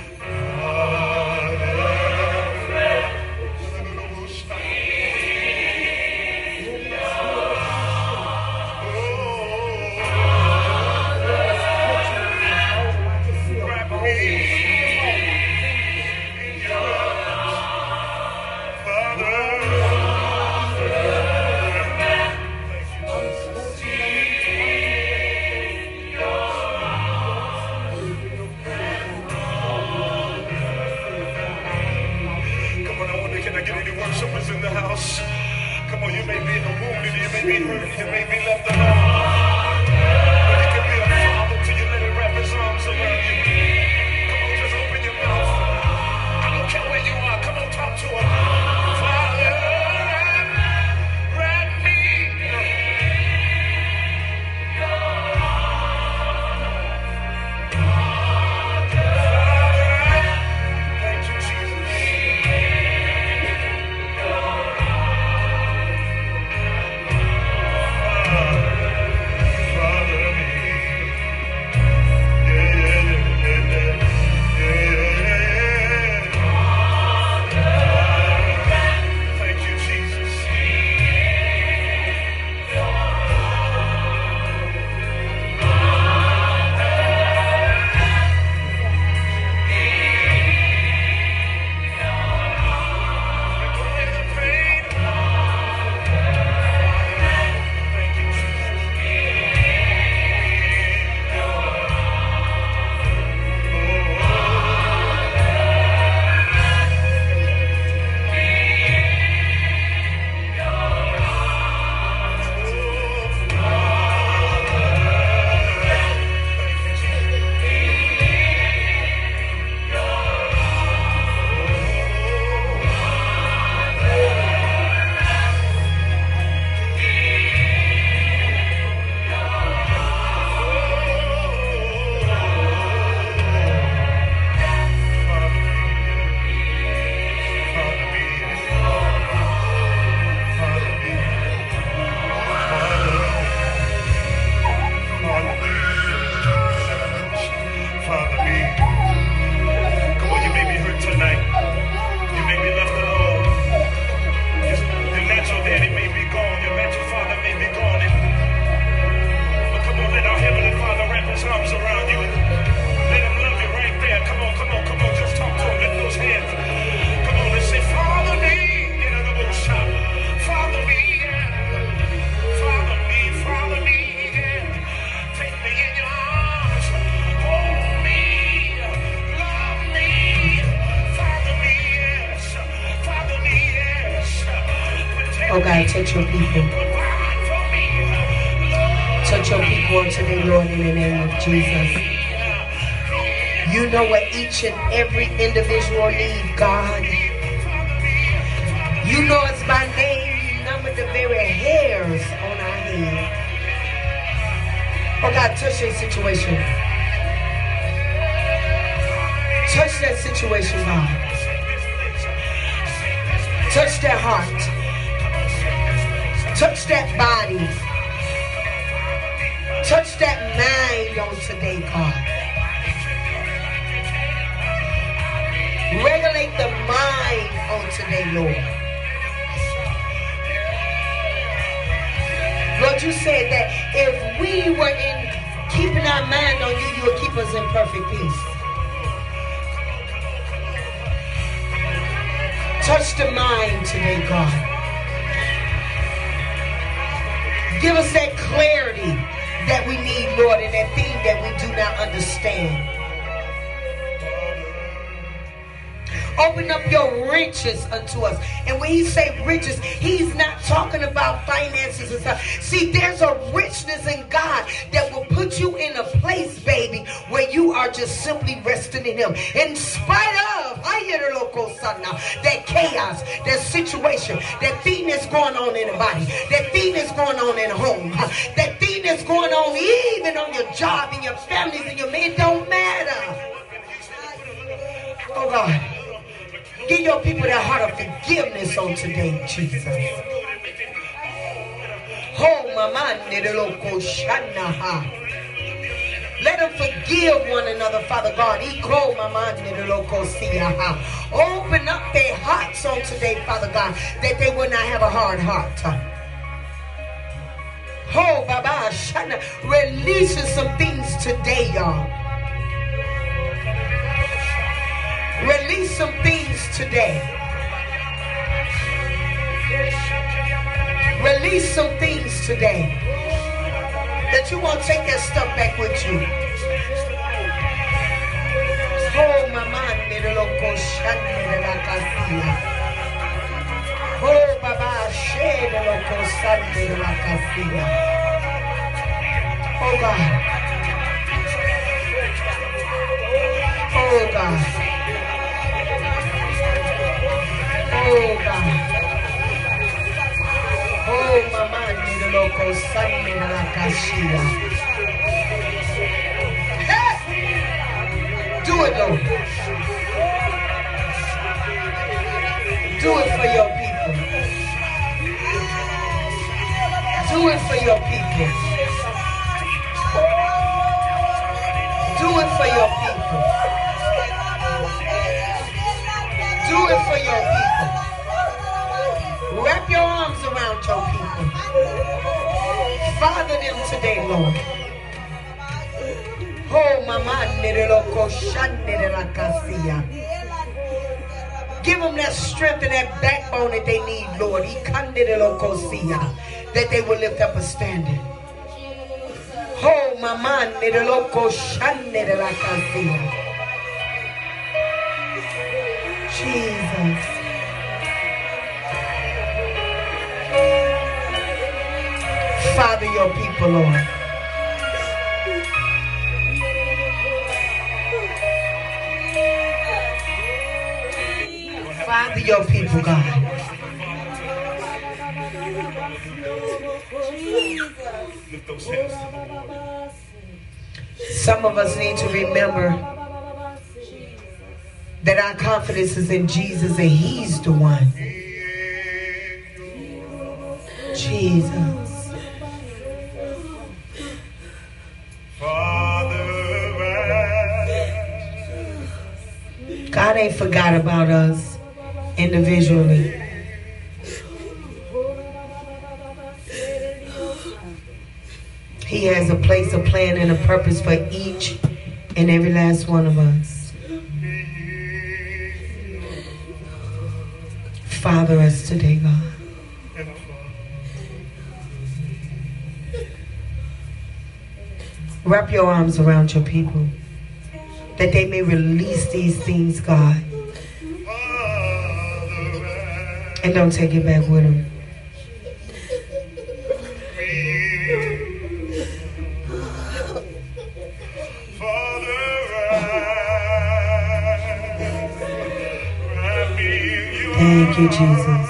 In the house. Come on, you may be wounded, you may be hurt, you may be left alone. But he can be a father till you let him wrap his arms around you. Come on, just open your mouth. I don't care where you are. Come on, talk to him. Father, wrap me. Thank you, Jesus. Oh God, touch your people. Touch your people on today, Lord, in the name of Jesus. You know what each and every individual need, God. You know us by name. You number the very hairs on our head. Oh God, touch that situation. Touch that situation, God. Touch that heart. Touch that body. Touch that mind on today, God. Regulate the mind on today, Lord. Lord, you said that if we were in keeping our mind on you, you would keep us in perfect peace. Touch the mind today, God. Give us that clarity that we need, Lord, and that thing that we do not understand. Open up your riches unto us. And when he say riches, he's not talking about finances and stuff. See, there's a richness in God that will put you in a place, baby, where you are just simply resting in him. In spite of that chaos, that situation, that thing that's going on in the body, that thing that's going on in the home, that thing that's going on even on your job, in your families, in your men, it don't matter. Oh God. Give your people that heart of forgiveness on today, Jesus. Oh, mama, let them forgive one another, Father God. Open up their hearts on today, Father God, that they will not have a hard heart. Oh, Baba, releasing some things today, y'all. Release some things today. Release some things today. That you won't take that stuff back with you. Oh, mama, oh, baba, oh, God. Oh, God. Oh God. Oh mama ni loco sanne la casilla. Do it, Lord. Do it for your people. Do it for your people. Do it for your people. Do it for your people. Wrap your arms around your people. Father them today, Lord. Oh, mama, give them that strength and that backbone that they need, Lord. That they will lift up a standard. Oh, mama, Jesus. Father your people, Lord. Father your people, God. Some of us need to remember that our confidence is in Jesus and he's the one. Jesus. God ain't forgot about us individually. He has a place, a plan, and a purpose for each and every last one of us. Father us today, God. Wrap your arms around your people, that they may release these things, God. And don't take it back with them. you, Jesus.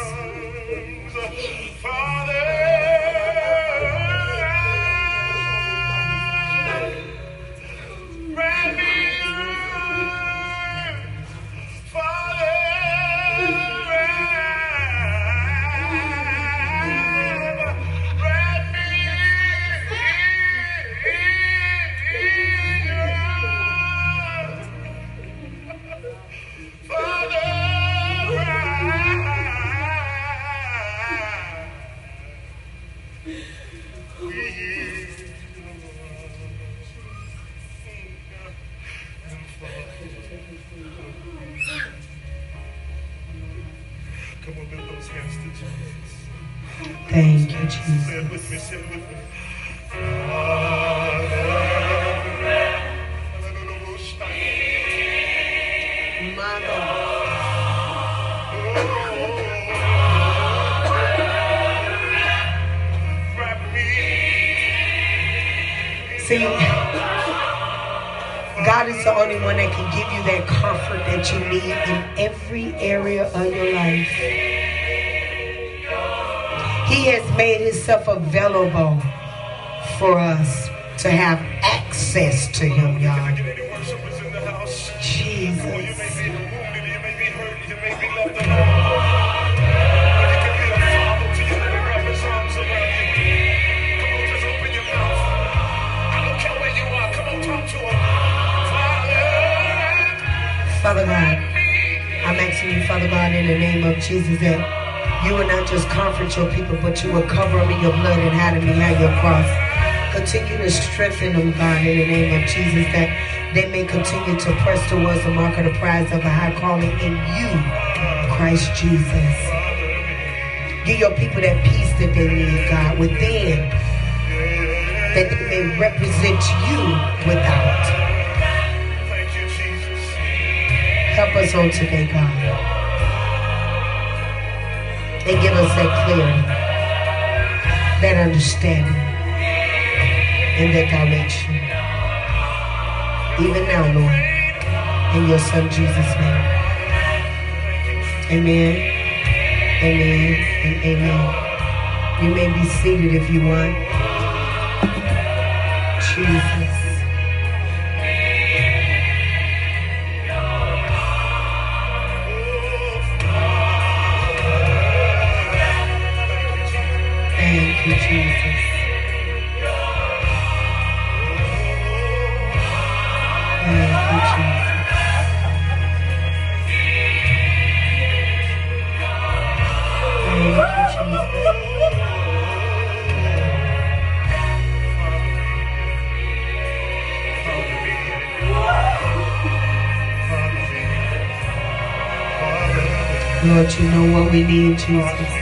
Come on, lift those hands to Jesus. Thank you, Say Jesus. it with me, say it with me. My God. See, God is the only one that can give you that comfort that you need in every area of your life. He has made himself available for us to have access to him, y'all. Jesus. You may be wounded, you may be hurt, you may be left alone. But he can be a father to you and wrap his arms around you. Come on, just open your mouth. I don't care where you are. Come on, talk to him. Father God, I'm asking you, Father God, in the name of Jesus, that you will not just comfort your people, but you will cover them in your blood and hide them behind your cross. Continue to strengthen them, God, in the name of Jesus, that they may continue to press towards the mark of the prize of the high calling in you, Christ Jesus. Give your people that peace that they need, God, within, that they may represent you without. Thank you, Jesus. Help us on today, God. And give us that clarity, that understanding, and that direction. Even now, Lord, in your Son Jesus' name. Amen, amen, and amen. You may be seated if you want. Jesus. Thank you, Jesus. Thank you, Jesus. Thank you, Jesus. Lord, you know what we need, Jesus.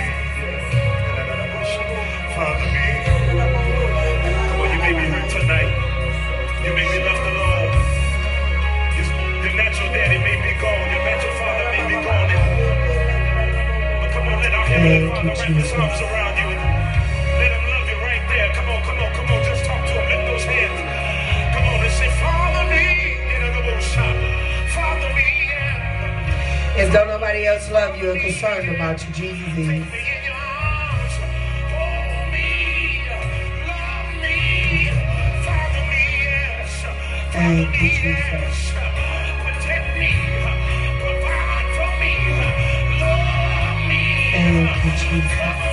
Thank you, Jesus. Arms around you and let him love you right there. Come on, come on, come on. Just talk to him. Lift those hands. Come on and say, Father me. Father me. If don't nobody else love you or concerned about you, Jesus is. Hold me. Love me. Father me. Yes. Thank you, Jesus. Protect me. Provide for me. Love me. Thank you, Jesus.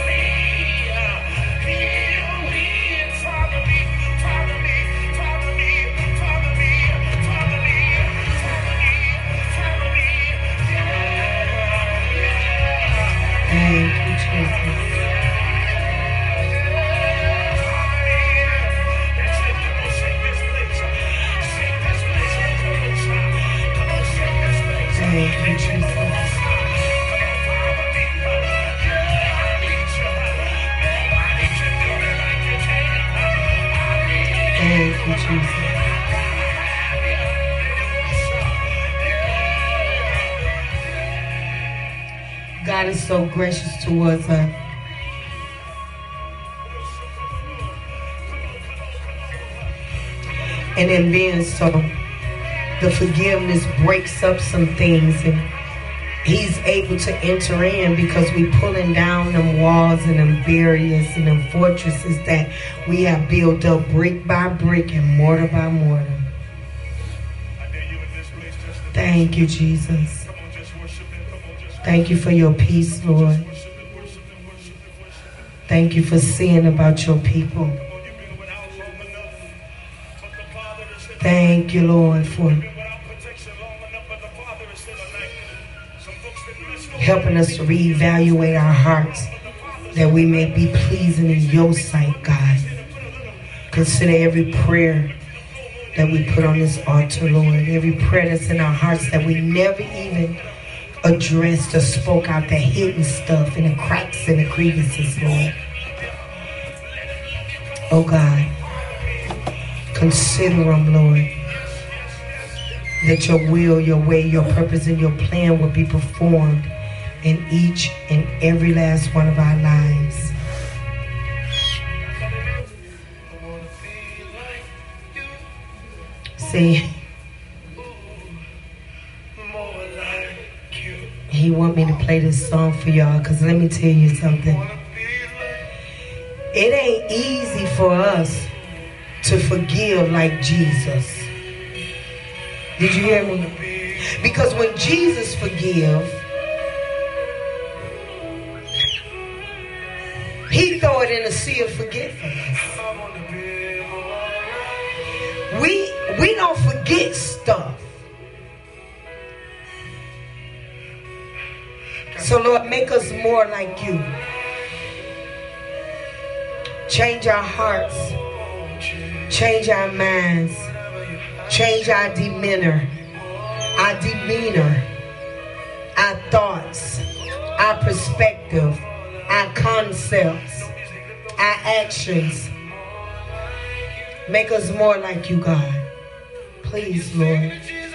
Thank you, Jesus. Thank you, Jesus. Thank you, Jesus. God is so gracious towards us. And in being so, the forgiveness breaks up some things and He's able to enter in because we pulling down them walls and them barriers and them fortresses that we have built up brick by brick and mortar by mortar. Thank you, Jesus. Thank you for your peace, Lord. Thank you for seeing about your people. Thank you, Lord, for helping us to reevaluate our hearts that we may be pleasing in your sight, God. Consider every prayer that we put on this altar, Lord. Every prayer that's in our hearts that we never even addressed or spoke out, the hidden stuff and the cracks and the crevices, Lord. Oh God, consider them, Lord. That your will, your way, your purpose, and your plan will be performed in each and every last one of our lives. See, he want me to play this song for y'all, because let me tell you something. It ain't easy for us to forgive like Jesus. Did you hear me? Because when Jesus forgives, he throw it in a sea of forgetfulness. We don't forget stuff. So Lord, make us more like you. Change our hearts. Change our minds. Change our demeanor. Our thoughts. Our perspective. Our concepts. Our actions. Make us more like you, God. Please, Lord.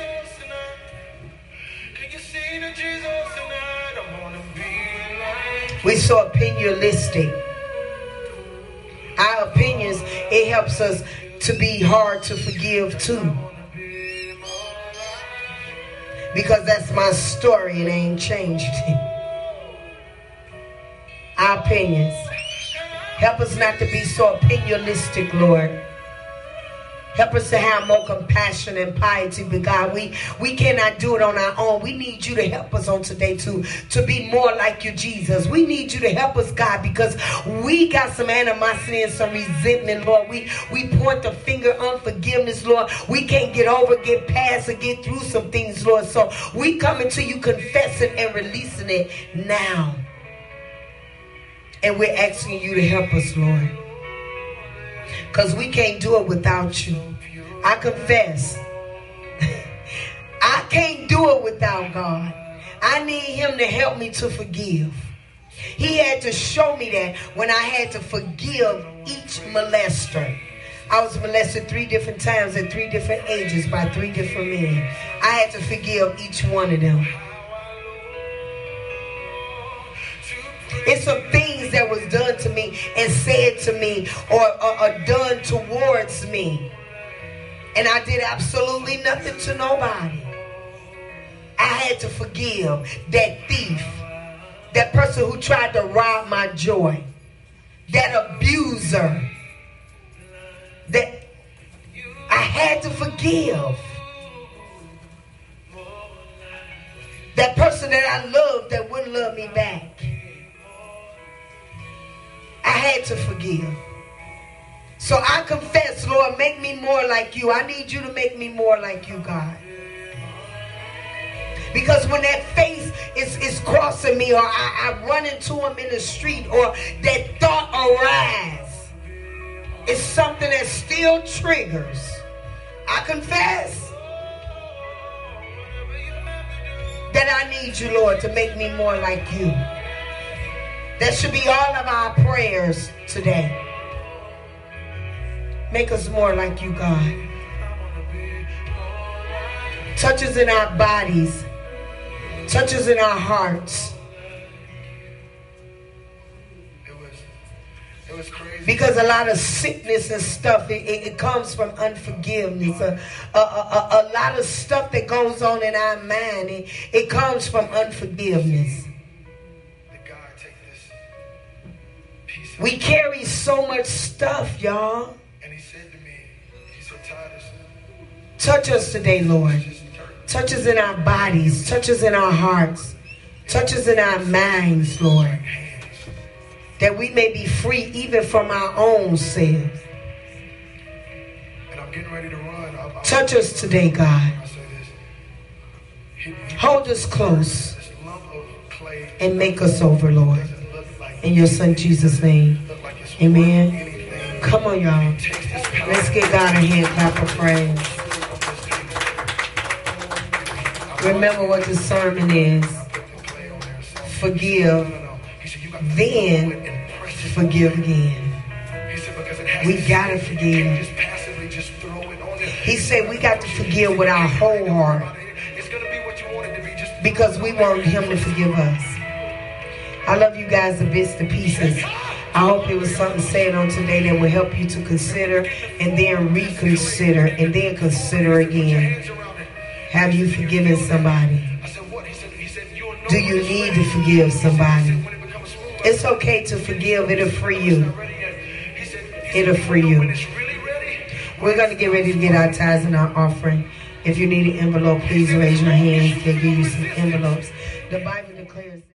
We're so opinionistic. Our opinions, it helps us to be hard to forgive too. Because that's my story, it ain't changed. Our opinions. Help us not to be so opinionistic, Lord. Help us to have more compassion and piety, but God, we cannot do it on our own. We need you to help us on today to be more like you, Jesus. We need you to help us, God, because we got some animosity and some resentment, Lord. We point the finger, unforgiveness, Lord. We can't get over, get past, or get through some things, Lord. So we coming to you confessing and releasing it now. And we're asking you to help us, Lord. Because we can't do it without you. I confess. I can't do it without God. I need him to help me to forgive. He had to show me that when I had to forgive each molester. I was molested 3 different times at 3 different ages by 3 different men. I had to forgive each one of them. It's some things that was done to me and said to me or done towards me. And I did absolutely nothing to nobody. I had to forgive that thief, that person who tried to rob my joy, that abuser, that I had to forgive. That person that I loved that wouldn't love me back. I had to forgive. So I confess, Lord, make me more like you. I need you to make me more like you, God. Because when that face is crossing me, or I run into him in the street, or that thought arises, it's something that still triggers. I confess that I need you, Lord, to make me more like you. That should be all of our prayers today. Make us more like you, God. Touch us in our bodies. Touch us in our hearts. It it's crazy. Because a lot of sickness and stuff, it comes from unforgiveness. A lot of stuff that goes on in our mind, it comes from unforgiveness. That God take this piece of We carry so much stuff, y'all. and he said to me, he said, Titus, Touch us today, Lord. just Touch us in our bodies. Touch us in our hearts. Touch us in our minds, Lord. hands. That we may be free even from our own selves. And I'm getting ready to run. Touch us today, God. I say this. Hold us close This lump of clay and make us over, Lord. doesn't look like In your son Jesus' name. look like it's Amen. worth anything. Come on, y'all. Takes this power. Let's give God a hand clap of praise. Remember what the sermon is. Put the clay on there and say, Forgive, no. He said, you got to then and press it. forgive again. He said, because it has We to gotta sit. forgive. You can't just passively just throw it on there. He said we got to forgive with our whole heart It's going to be what you want it to be. Just because we want him to forgive us. I love you guys to bits to pieces. I hope it was something said on today that will help you to consider and then reconsider and then consider again. hands around it. Have you forgiven somebody? I said, what? He said, you'll know Do when you it's need ready. to forgive somebody? When it becomes smooth, It's okay to forgive. It'll free it's you. not ready yet. He said, It'll free you. when it's really ready, We're going to get ready to get our tithes and our offering. If you need an envelope, please raise your hands. They'll give you some envelopes. The Bible declares...